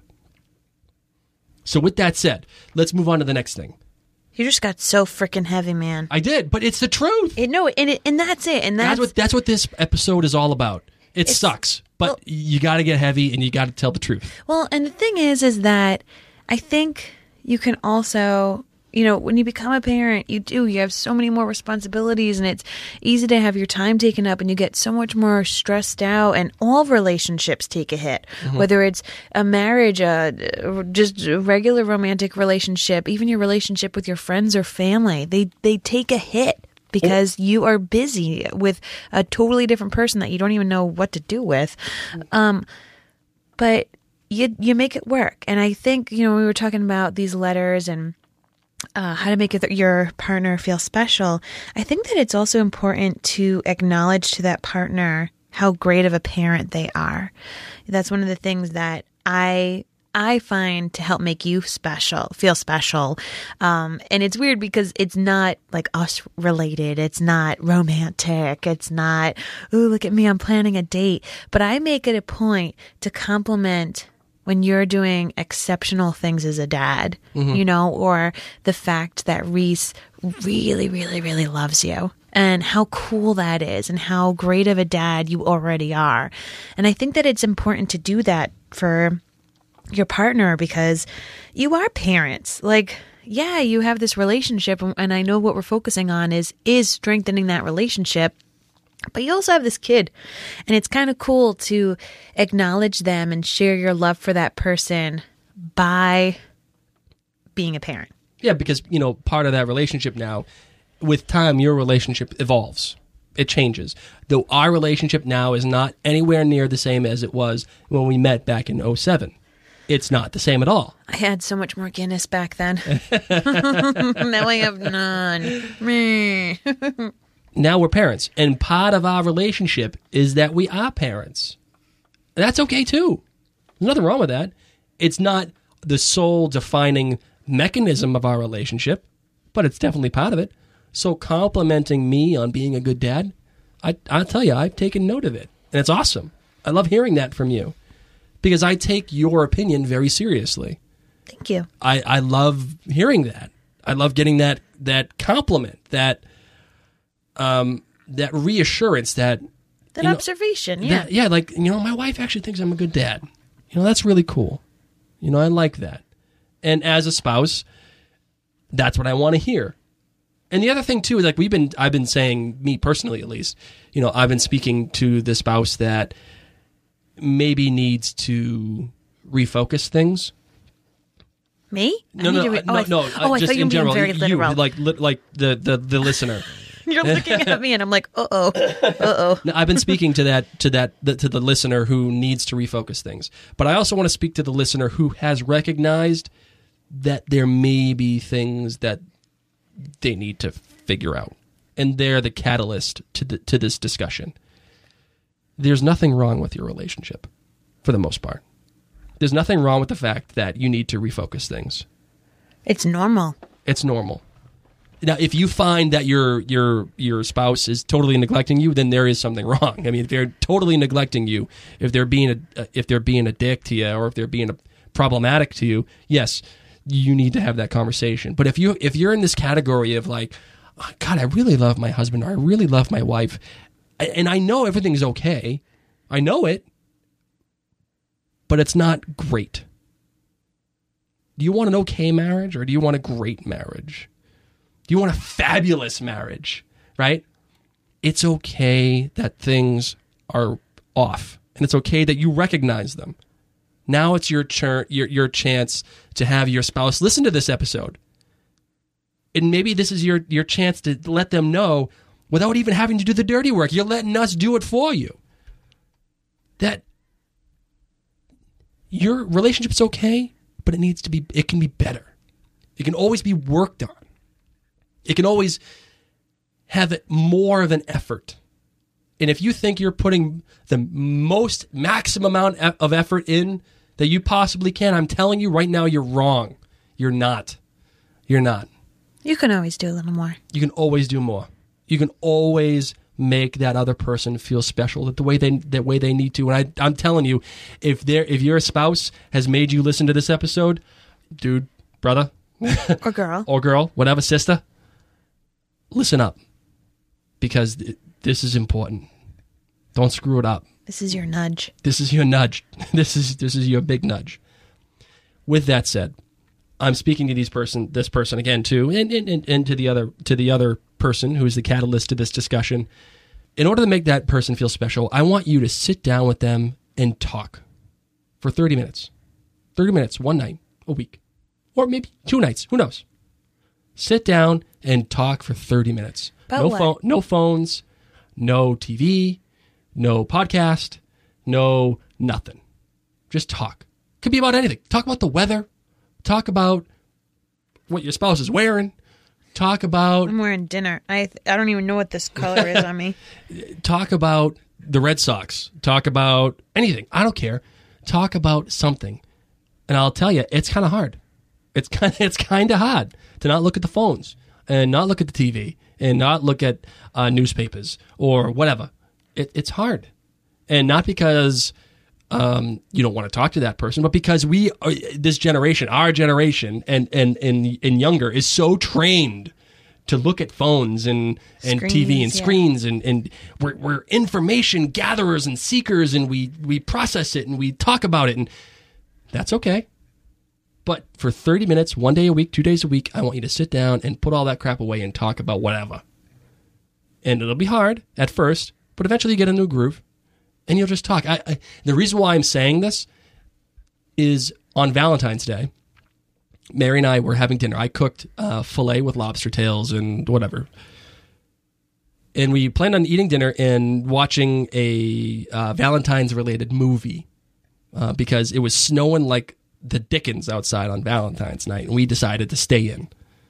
So with that said, let's move on to the next thing. You just got so freaking heavy, man. I did, but it's the truth. It, no, and, it, and that's it. And that's, that's what that's what this episode is all about. It sucks, but well, you got to get heavy and you got to tell the truth. Well, and the thing is, is that I think you can also, you know, when you become a parent, you do, you have so many more responsibilities, and it's easy to have your time taken up, and you get so much more stressed out, and all relationships take a hit, mm-hmm. whether it's a marriage, a, just a regular romantic relationship, even your relationship with your friends or family, they, they take a hit because oh. you are busy with a totally different person that you don't even know what to do with. Um, but you, you make it work. And I think, you know, we were talking about these letters and Uh, how to make your partner feel special. I think that it's also important to acknowledge to that partner how great of a parent they are. That's one of the things that I I find to help make you special, feel special. Um, and it's weird because it's not like us related. It's not romantic. It's not, ooh, look at me, I'm planning a date. But I make it a point to compliment when you're doing exceptional things as a dad, mm-hmm. you know, or the fact that Reese really, really, really loves you, and how cool that is, and how great of a dad you already are. And I think that it's important to do that for your partner because you are parents. Like, yeah, you have this relationship, and I know what we're focusing on is is strengthening that relationship. But you also have this kid, and it's kind of cool to acknowledge them and share your love for that person by being a parent. Yeah, because, you know, part of that relationship now, with time, your relationship evolves. It changes. Though our relationship now is not anywhere near the same as it was when we met back in oh seven. It's not the same at all. I had so much more Guinness back then. Now I have none. Me. Now we're parents, and part of our relationship is that we are parents. And that's okay, too. There's nothing wrong with that. It's not the sole defining mechanism of our relationship, but it's definitely part of it. So complimenting me on being a good dad, I, I'll tell you, I've taken note of it, and it's awesome. I love hearing that from you because I take your opinion very seriously. Thank you. I, I love hearing that. I love getting that that compliment, that... Um, that reassurance, that that you know, observation, yeah, that, yeah, like, you know, my wife actually thinks I'm a good dad. You know, that's really cool. You know, I like that. And as a spouse, that's what I want to hear. And the other thing too is, like, we've been, I've been saying, me personally at least, you know, I've been speaking to the spouse that maybe needs to refocus things. Me? No, no, re- no, oh, no, I, no. oh, uh, I just thought you in were general, being very literal. You, like, li- like the, the, the listener. You're looking at me, and I'm like, uh oh, uh oh. No, I've been speaking to that to that the, to the listener who needs to refocus things, but I also want to speak to the listener who has recognized that there may be things that they need to figure out, and they're the catalyst to the, to this discussion. There's nothing wrong with your relationship, for the most part. There's nothing wrong with the fact that you need to refocus things. It's normal. It's normal. Now, if you find that your your your spouse is totally neglecting you, then there is something wrong. I mean, if they're totally neglecting you, if they're being a if they're being a dick to you, or if they're being a, problematic to you, yes, you need to have that conversation. But if you if you're in this category of like, oh, God, I really love my husband, or I really love my wife, and I know everything's okay, I know it, but it's not great. Do you want an okay marriage, or do you want a great marriage? Do you want a fabulous marriage, right? It's okay that things are off, and it's okay that you recognize them. Now it's your ch- your your chance to have your spouse listen to this episode. And maybe this is your, your chance to let them know without even having to do the dirty work. You're letting us do it for you. That your relationship's okay, but it needs to be, it can be better. It can always be worked on. It can always have it more of an effort. And if you think you're putting the most maximum amount of effort in that you possibly can, I'm telling you right now, you're wrong. You're not. You're not. You can always do a little more. You can always do more. You can always make that other person feel special the way they the way they need to. And I, I'm telling you, if they're if your spouse has made you listen to this episode, dude, brother, or girl, or girl, whatever, sister, listen up, because th- this is important. Don't screw it up. This is your nudge. This is your nudge. This is this is your big nudge. With that said, I'm speaking to these person, this person again too, and, and, and to the other to the other person who is the catalyst to this discussion. In order to make that person feel special, I want you to sit down with them and talk for thirty minutes. thirty minutes, one night, a week, or maybe two nights. Who knows? Sit down and talk for thirty minutes. About no what? phone, no phones, no T V, no podcast, no nothing. Just talk. Could be about anything. Talk about the weather. Talk about what your spouse is wearing. Talk about... I'm wearing dinner. I th- I don't even know what this color is on me. Talk about the Red Sox. Talk about anything. I don't care. Talk about something. And I'll tell you, it's kind of hard. It's kind of, it's kind of hard to not look at the phones and not look at the T V and not look at uh, newspapers or whatever. It, it's hard. And not because... Um, you don't want to talk to that person, but because we, are, this generation, our generation, and and and, and younger, is so trained to look at phones and, and Screens, T V and yeah. screens, and, and we're, we're information gatherers and seekers, and we, we process it and we talk about it, and that's okay. But for thirty minutes, one day a week, two days a week, I want you to sit down and put all that crap away and talk about whatever. And it'll be hard at first, but eventually you get into a groove. And you'll just talk. I, I, the reason why I'm saying this is on Valentine's Day, Mary and I were having dinner. I cooked uh, filet with lobster tails and whatever. And we planned on eating dinner and watching a uh, Valentine's-related movie uh, because it was snowing like the dickens outside on Valentine's night, and we decided to stay in.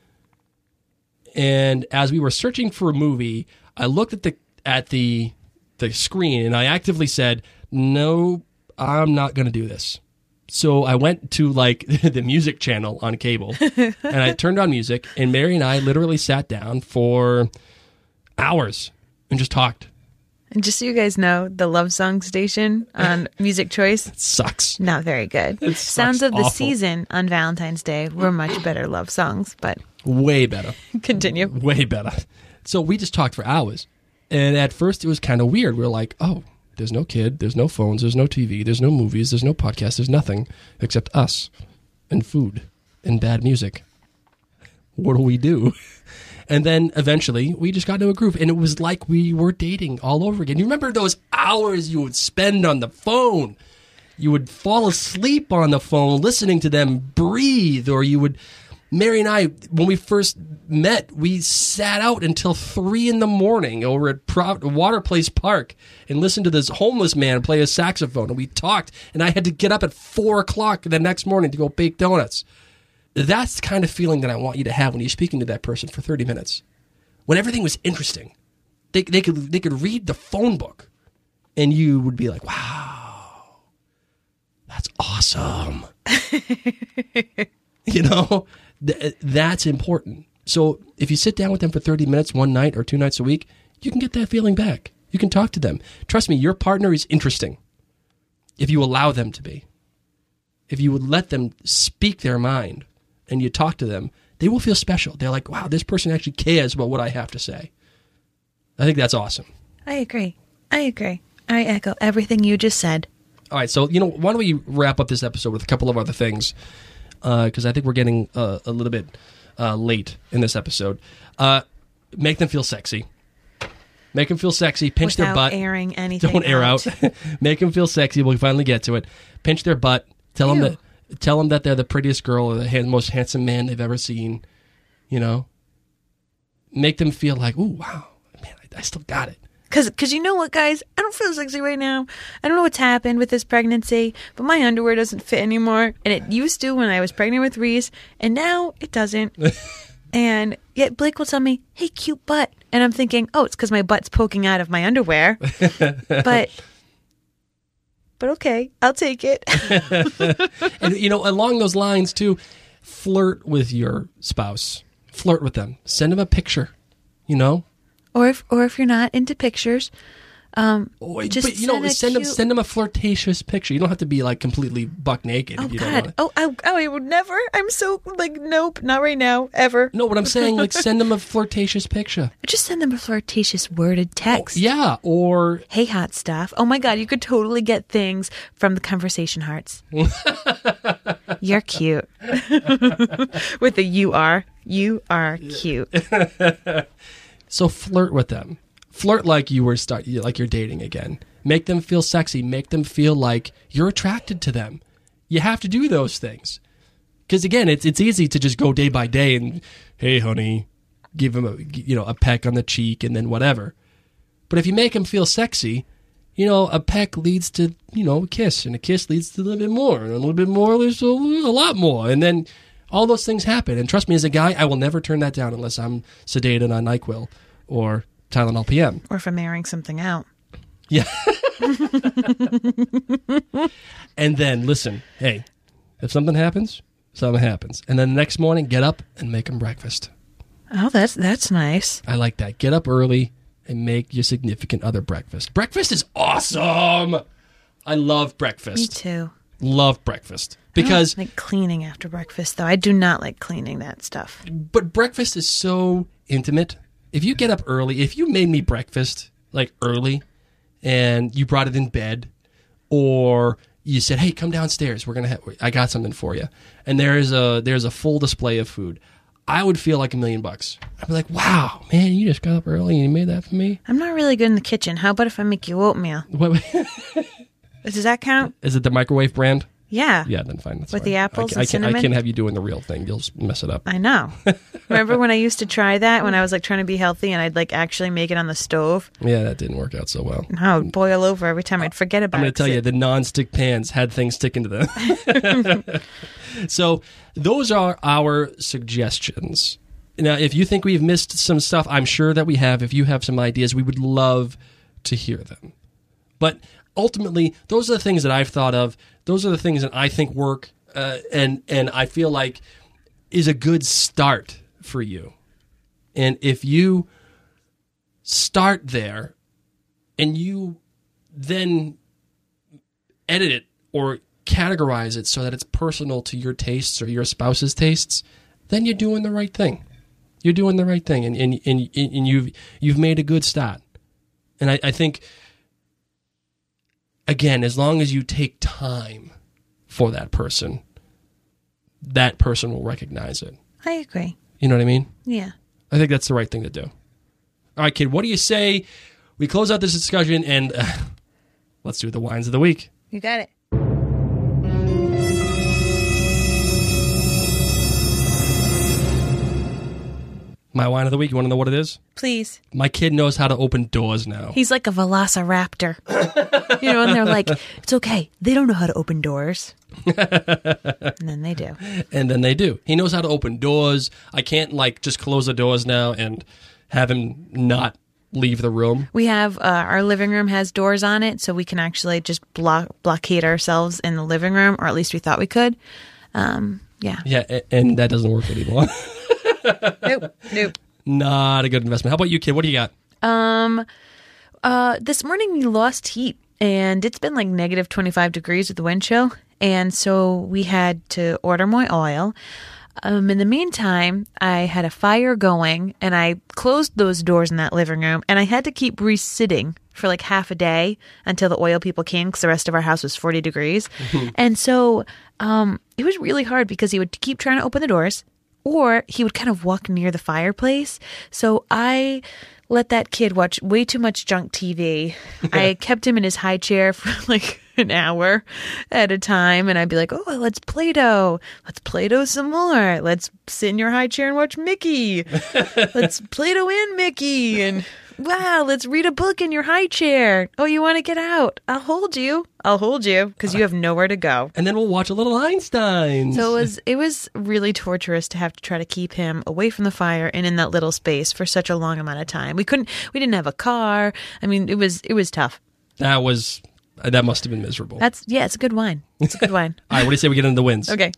And as we were searching for a movie, I looked at the at the... the screen, and I actively said, no, I'm not going to do this. So I went to like the music channel on cable and I turned on music, and Mary and I literally sat down for hours and just talked. And just so you guys know, the love song station on Music Choice, It sucks. not very good. It Sounds sucks of the awful. Season on Valentine's Day were much better love songs, but Way better. continue. Way better. So we just talked for hours. And at first it was kind of weird. We were like, oh, there's no kid, there's no phones, there's no T V, there's no movies, there's no podcast, there's nothing except us and food and bad music. What do we do? And then eventually we just got into a groove, and it was like we were dating all over again. You remember those hours you would spend on the phone? You would fall asleep on the phone listening to them breathe, or you would... Mary and I, when we first met, we sat out until three in the morning over at Pro- Water Place Park and listened to this homeless man play a saxophone. And we talked, and I had to get up at four o'clock the next morning to go bake donuts. That's the kind of feeling that I want you to have when you're speaking to that person for thirty minutes. When everything was interesting, they, they could they could read the phone book, and you would be like, wow, that's awesome. You know? Th- that's important. So if you sit down with them for thirty minutes one night or two nights a week, you can get that feeling back. You can talk to them. Trust me, your partner is interesting if you allow them to be. If you would let them speak their mind and you talk to them, they will feel special. They're like, wow, this person actually cares about what I have to say. I think that's awesome. I agree. I agree. I echo everything you just said. All right, so, you know, why don't we wrap up this episode with a couple of other things? Because uh, I think we're getting uh, a little bit uh, late in this episode. Uh, make them feel sexy. Make them feel sexy. Pinch Without their butt. airing anything Don't air out. out. Make them feel sexy. We'll finally get to it. Pinch their butt. Tell Ew. them that. Tell them that they're the prettiest girl or the hand, most handsome man they've ever seen. You know. Make them feel like, ooh, wow, man, I, I still got it. Cause, cause you know what, guys? I don't feel sexy right now. I don't know what's happened with this pregnancy, but my underwear doesn't fit anymore, and it used to when I was pregnant with Reese, and now it doesn't. And yet Blake will tell me, "Hey, cute butt," and I'm thinking, "Oh, it's because my butt's poking out of my underwear." but, but okay, I'll take it. And you know, along those lines too, flirt with your spouse. Flirt with them. Send them a picture. You know. Or if, or if you're not into pictures, um, oh, just but, you know, send, a send cute... them send them a flirtatious picture. You don't have to be like completely buck naked. Oh if you God! Don't wanna... Oh, I, oh, I would never. I'm so like, nope, not right now, ever. No, what I'm saying, like, send them a flirtatious picture. Just send them a flirtatious worded text. Oh, yeah, or hey, hot stuff. Oh my God, you could totally get things from the conversation hearts. You're cute. With the you are, you are cute. So flirt with them. Flirt like you were start like you're dating again. Make them feel sexy. Make them feel like you're attracted to them. You have to do those things. Because again, it's it's easy to just go day by day and, hey, honey, give them a you know a peck on the cheek and then whatever. But if you make them feel sexy, you know, a peck leads to you know a kiss, and a kiss leads to a little bit more, and a little bit more leads to a lot more, and then all those things happen. And trust me, as a guy, I will never turn that down unless I'm sedated on NyQuil or Tylenol P M. Or if I'm airing something out. Yeah. And then, listen, hey, if something happens, something happens. And then the next morning, get up and make them breakfast. Oh, that's that's nice. I like that. Get up early and make your significant other breakfast. Breakfast is awesome. I love breakfast. Me too. Love breakfast. Because I don't like cleaning after breakfast, though. I do not like cleaning that stuff. But breakfast is so intimate. If you get up early, if you made me breakfast like early and you brought it in bed, or you said, "Hey, come downstairs. We're going to have I got something for you." And there's a there's a full display of food. I would feel like a million bucks. I'd be like, "Wow, man, you just got up early and you made that for me?" I'm not really good in the kitchen. How about if I make you oatmeal? What, Does that count? is it the microwave brand? Yeah. Yeah, then fine. That's With fine. the apples I, I and can, I cinnamon? can have you doing the real thing. You'll just mess it up. I know. Remember when I used to try that when I was like trying to be healthy and I'd like actually make it on the stove? Yeah, that didn't work out so well. And how it would boil over every time I'd forget about I'm it. going to tell you, the non-stick pans had things sticking to them. So those are our suggestions. Now, if you think we've missed some stuff, I'm sure that we have. If you have some ideas, we would love to hear them. But ultimately, those are the things that I've thought of. Those are the things that I think work uh, and, and I feel like is a good start for you. And if you start there and you then edit it or categorize it so that it's personal to your tastes or your spouse's tastes, then you're doing the right thing. You're doing the right thing, and and and, and you've you've made a good start. And I, I think, again, as long as you take time for that person, that person will recognize it. I agree. You know what I mean? Yeah. I think that's the right thing to do. All right, kid, what do you say we close out this discussion and uh, let's do the wines of the week? You got it. My wine of the week, you want to know what it is? Please. My kid knows how to open doors now. He's like a velociraptor. You know, and they're like, it's okay. They don't know how to open doors. And then they do. And then they do. He knows how to open doors. I can't, like, just close the doors now and have him not leave the room. We have, uh, our living room has doors on it, so we can actually just block blockade ourselves in the living room, or at least we thought we could. Um, yeah. Yeah, a- and that doesn't work anymore. Nope. Nope. Not a good investment. How about you, kid? What do you got? Um, uh, this morning we lost heat, and it's been like negative twenty-five degrees with the wind chill, and so we had to order more oil. Um, in the meantime, I had a fire going, and I closed those doors in that living room, and I had to keep re-sitting for like half a day until the oil people came, because the rest of our house was forty degrees. And so um, it was really hard because he would keep trying to open the doors, or he would kind of walk near the fireplace. So I let that kid watch way too much junk T V. I kept him in his high chair for like an hour at a time. And I'd be like, oh, let's Play-Doh. Let's Play-Doh some more. Let's sit in your high chair and watch Mickey. Let's Play-Doh and Mickey. And Wow, let's read a book in your high chair. Oh, you want to get out? I'll hold you. I'll hold you because you have nowhere to go. And then we'll watch a little Einstein. So it was it was really torturous to have to try to keep him away from the fire and in that little space for such a long amount of time. We couldn't we didn't have a car. I mean, it was it was tough. That was that must have been miserable. That's yeah, it's a good wine. It's a good wine. All right, what do you say we get into the wins? Okay.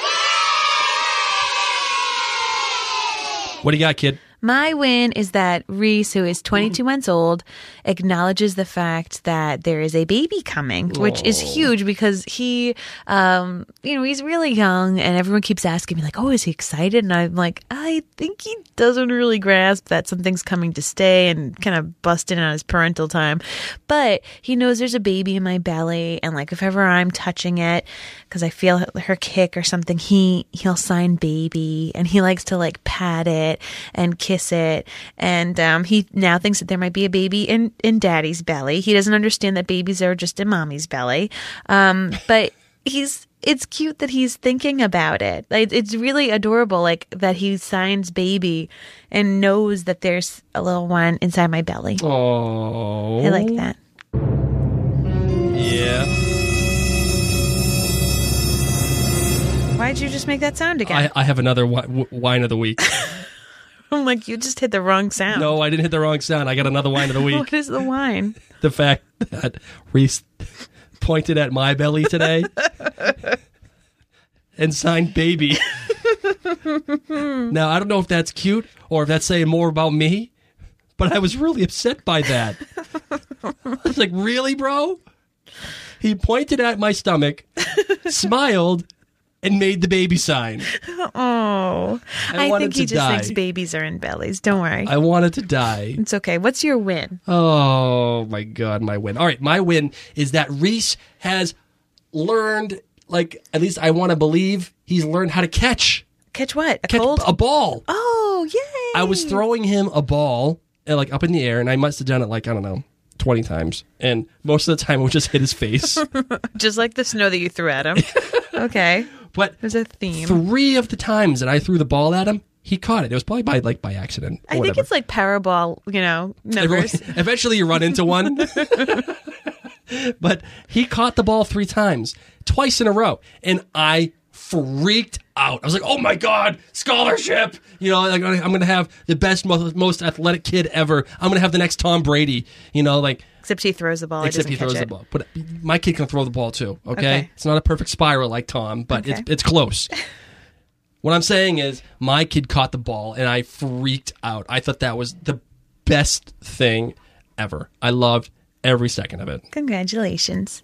What do you got, kid? My win is that Reese, who is twenty-two months old, acknowledges the fact that there is a baby coming, which is huge because he, um, you know, he's really young and everyone keeps asking me like, oh, is he excited? And I'm like, I think he doesn't really grasp that something's coming to stay and kind of busting on his parental time. But he knows there's a baby in my belly. And like, if ever I'm touching it because I feel her kick or something, he, he'll sign baby and he likes to like pat it and kiss it, and um, he now thinks that there might be a baby in, in daddy's belly. He doesn't understand that babies are just in mommy's belly, um, but he's it's cute that he's thinking about it. Like, it's really adorable, like that he signs baby and knows that there's a little one inside my belly. Oh, I like that. Yeah. Why'd you just make that sound again? I, I have another wi- w- wine of the week. I'm like, you just hit the wrong sound. No, I didn't hit the wrong sound. I got another wine of the week. What is the wine? The fact that Reese pointed at my belly today and signed baby. Now, I don't know if that's cute or if that's saying more about me, but I was really upset by that. I was like, really, bro? He pointed at my stomach, smiled, and made the baby sign. Oh, I I, wanted think he to just die. thinks babies are in bellies. Don't worry. I wanted to die. It's okay. What's your win? Oh, my God, my win. All right, my win is that Reese has learned, like, at least I want to believe, he's learned how to catch. Catch what? A Catch cold? a ball. Oh, yay. I was throwing him a ball, uh, like, up in the air, and I must have done it, like, I don't know, twenty times. And most of the time, it would just hit his face. Just like the snow that you threw at him. Okay. But There's a theme. three of the times that I threw the ball at him, he caught it. It was probably by, like, by accident. Or I think whatever. it's like Powerball, you know, numbers. Eventually, you run into one. But he caught the ball three times, twice in a row, and I freaked out. I was like, "Oh my God, scholarship! You know, like, I'm going to have the best, most, most athletic kid ever. I'm going to have the next Tom Brady." You know, like Except he throws the ball. except he, he throws catch the it. ball. But my kid can throw the ball too. Okay, Okay. it's not a perfect spiral like Tom, but Okay. it's it's close. What I'm saying is, my kid caught the ball, and I freaked out. I thought that was the best thing ever. I loved every second of it. Congratulations.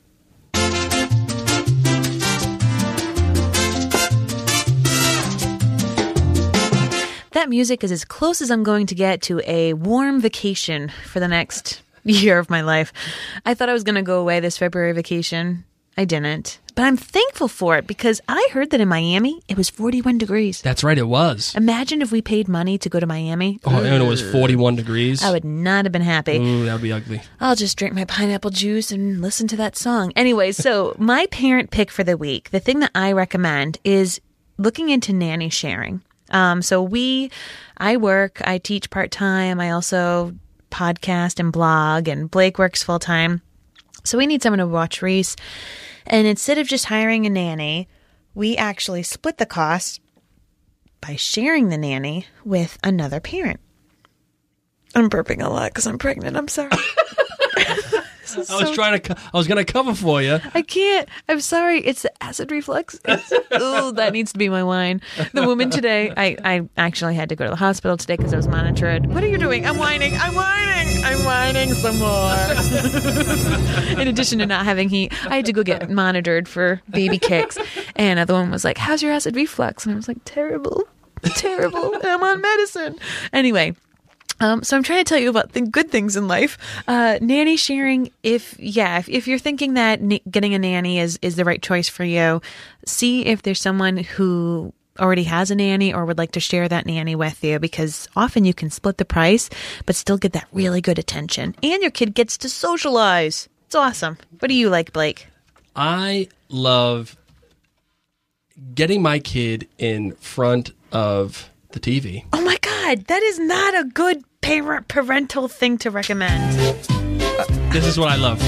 That music is as close as I'm going to get to a warm vacation for the next year of my life. I thought I was going to go away this February vacation. I didn't. But I'm thankful for it because I heard that in Miami, it was forty-one degrees. That's right, it was. Imagine if we paid money to go to Miami. Oh, and it was forty-one degrees. I would not have been happy. Ooh, that would be ugly. I'll just drink my pineapple juice and listen to that song. Anyway, so my parent pick for the week, the thing that I recommend is looking into nanny sharing. Um, so we, I work, I teach part-time. I also podcast and blog, and Blake works full-time. So we need someone to watch Reese. And instead of just hiring a nanny, we actually split the cost by sharing the nanny with another parent. I'm burping a lot because I'm pregnant. I'm sorry. I was so- trying to. Co- I was going to cover for you. I can't. I'm sorry. It's the acid reflux. It's, ooh, that needs to be my wine. The woman today, I, I actually had to go to the hospital today because I was monitored. What are you doing? I'm whining. I'm whining. I'm whining some more. In addition to not having heat, I had to go get monitored for baby kicks. And the woman was like, how's your acid reflux? And I was like, terrible, terrible. And I'm on medicine. Anyway. Um, so I'm trying to tell you about the good things in life. Uh, nanny sharing, if, yeah, if, if you're thinking that na- getting a nanny is, is the right choice for you, see if there's someone who already has a nanny or would like to share that nanny with you, because often you can split the price, but still get that really good attention. And your kid gets to socialize. It's awesome. What do you like, Blake? I love getting my kid in front of the T V. Oh my God, that is not a good parent parental thing to recommend. This is what I love.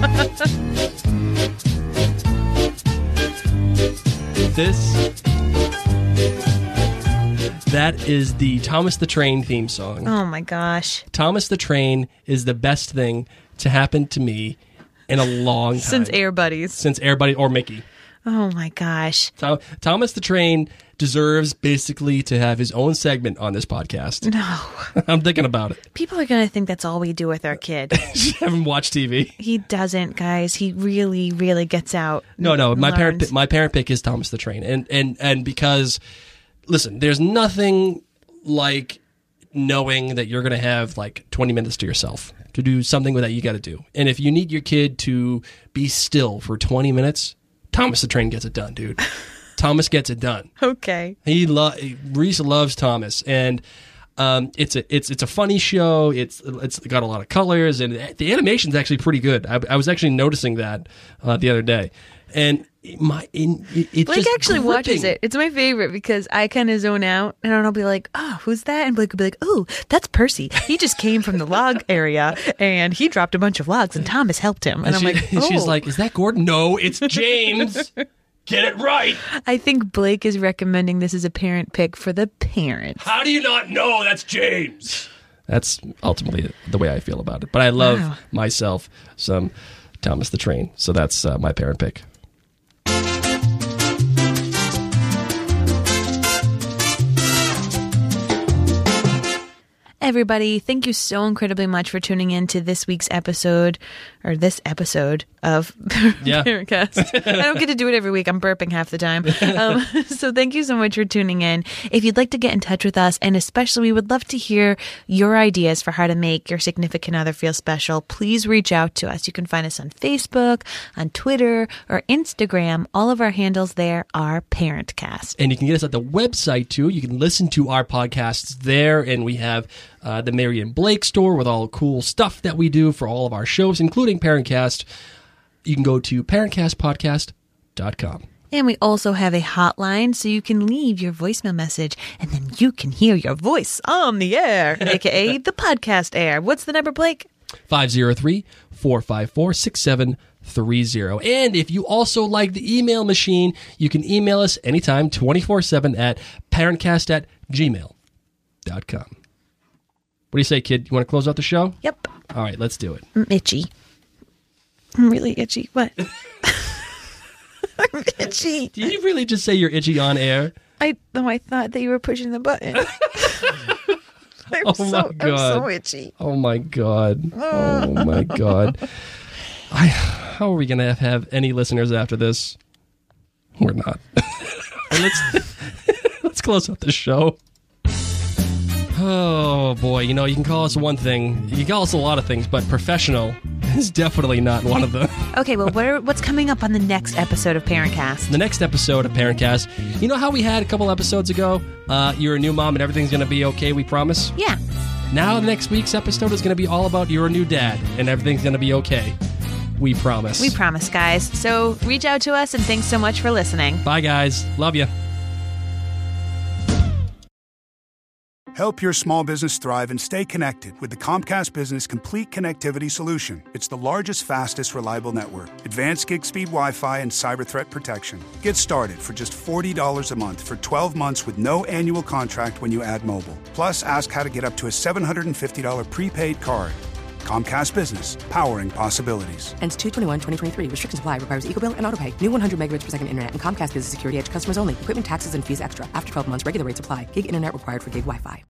This... That is the Thomas the Train theme song. Oh my gosh. Thomas the Train is the best thing to happen to me in a long time. Since Air Buddies. Since Air Buddy or Mickey. Oh my gosh. Th- Thomas the Train deserves basically to have his own segment on this podcast. No. I'm thinking about it. People are going to think that's all we do with our kid. Have him watch T V. He doesn't, guys. He really, really gets out. No, no. My learns. parent, my parent pick is Thomas the Train, and and and because, listen, there's nothing like knowing that you're going to have like twenty minutes to yourself to do something that you got to do, and if you need your kid to be still for twenty minutes, Thomas the Train gets it done, dude. Thomas gets it done. Okay. He lo- Reese loves Thomas, and um, it's a it's it's a funny show. It's it's got a lot of colors, and the animation's actually pretty good. I, I was actually noticing that uh, the other day, and my in, it, it's Blake just actually gripping. watches it. It's my favorite because I kind of zone out, and I'll be like, "Oh, who's that?" And Blake will be like, "Oh, that's Percy. He just came from the log area, and he dropped a bunch of logs, and Thomas helped him." And, And I'm she- like, "Oh." she's like, "Is that Gordon?" No, it's James. Get it right. I think Blake is recommending this as a parent pick for the parents. How do you not know that's James? That's ultimately the way I feel about it. But I love Wow. myself some Thomas the Train. So that's uh, my parent pick. Everybody, thank you so incredibly much for tuning in to this week's episode, or this episode of Yeah. Parentcast. I don't get to do it every week. I'm burping half the time. Um, so thank you so much for tuning in. If you'd like to get in touch with us, and especially we would love to hear your ideas for how to make your significant other feel special, please reach out to us. You can find us on Facebook, on Twitter, or Instagram. All of our handles there are Parentcast. And you can get us at the website, too. You can listen to our podcasts there, and we have uh, the Mary and Blake store with all cool stuff that we do for all of our shows, including Parentcast. You can go to parentcast podcast dot com. And we also have a hotline, so you can leave your voicemail message, and then you can hear your voice on the air, a k a the podcast air. What's the number, Blake? five oh three, four five four, six seven three oh. And if you also like the email machine, you can email us anytime, twenty-four seven at parentcast at gmail dot com. What do you say, kid? You want to close out the show? Yep. All right, let's do it. I'm itchy. I'm really itchy. What? I'm itchy. Did you really just say you're itchy on air? I no, I thought that you were pushing the button. I'm, Oh so, my I'm God. so itchy. Oh, my God. Oh, my God. I, how are we going to have, have any listeners after this? We're not. let's, let's close out the show. Oh, boy. You know, you can call us one thing. You can call us a lot of things, but professional is definitely not one of them. Okay, well, what are, what's coming up on the next episode of Parentcast? The next episode of Parentcast, you know how we had a couple episodes ago? Uh, you're a new mom and everything's going to be okay, we promise? Yeah. Now, the next week's episode is going to be all about you're a new dad and everything's going to be okay. We promise. We promise, guys. So reach out to us, and thanks so much for listening. Bye, guys. Love you. Help your small business thrive and stay connected with the Comcast Business Complete Connectivity Solution. It's the largest, fastest, reliable network, advanced gig speed Wi-Fi, and cyber threat protection. Get started for just forty dollars a month for twelve months with no annual contract when you add mobile. Plus, ask how to get up to a seven hundred fifty dollars prepaid card. Comcast Business, powering possibilities. Ends two twenty-one twenty twenty-three. Restrictions apply. Requires EcoBill and AutoPay. New one hundred megabits per second internet and Comcast Business Security Edge customers only. Equipment, taxes, and fees extra. After twelve months, regular rates apply. Gig internet required for gig Wi-Fi.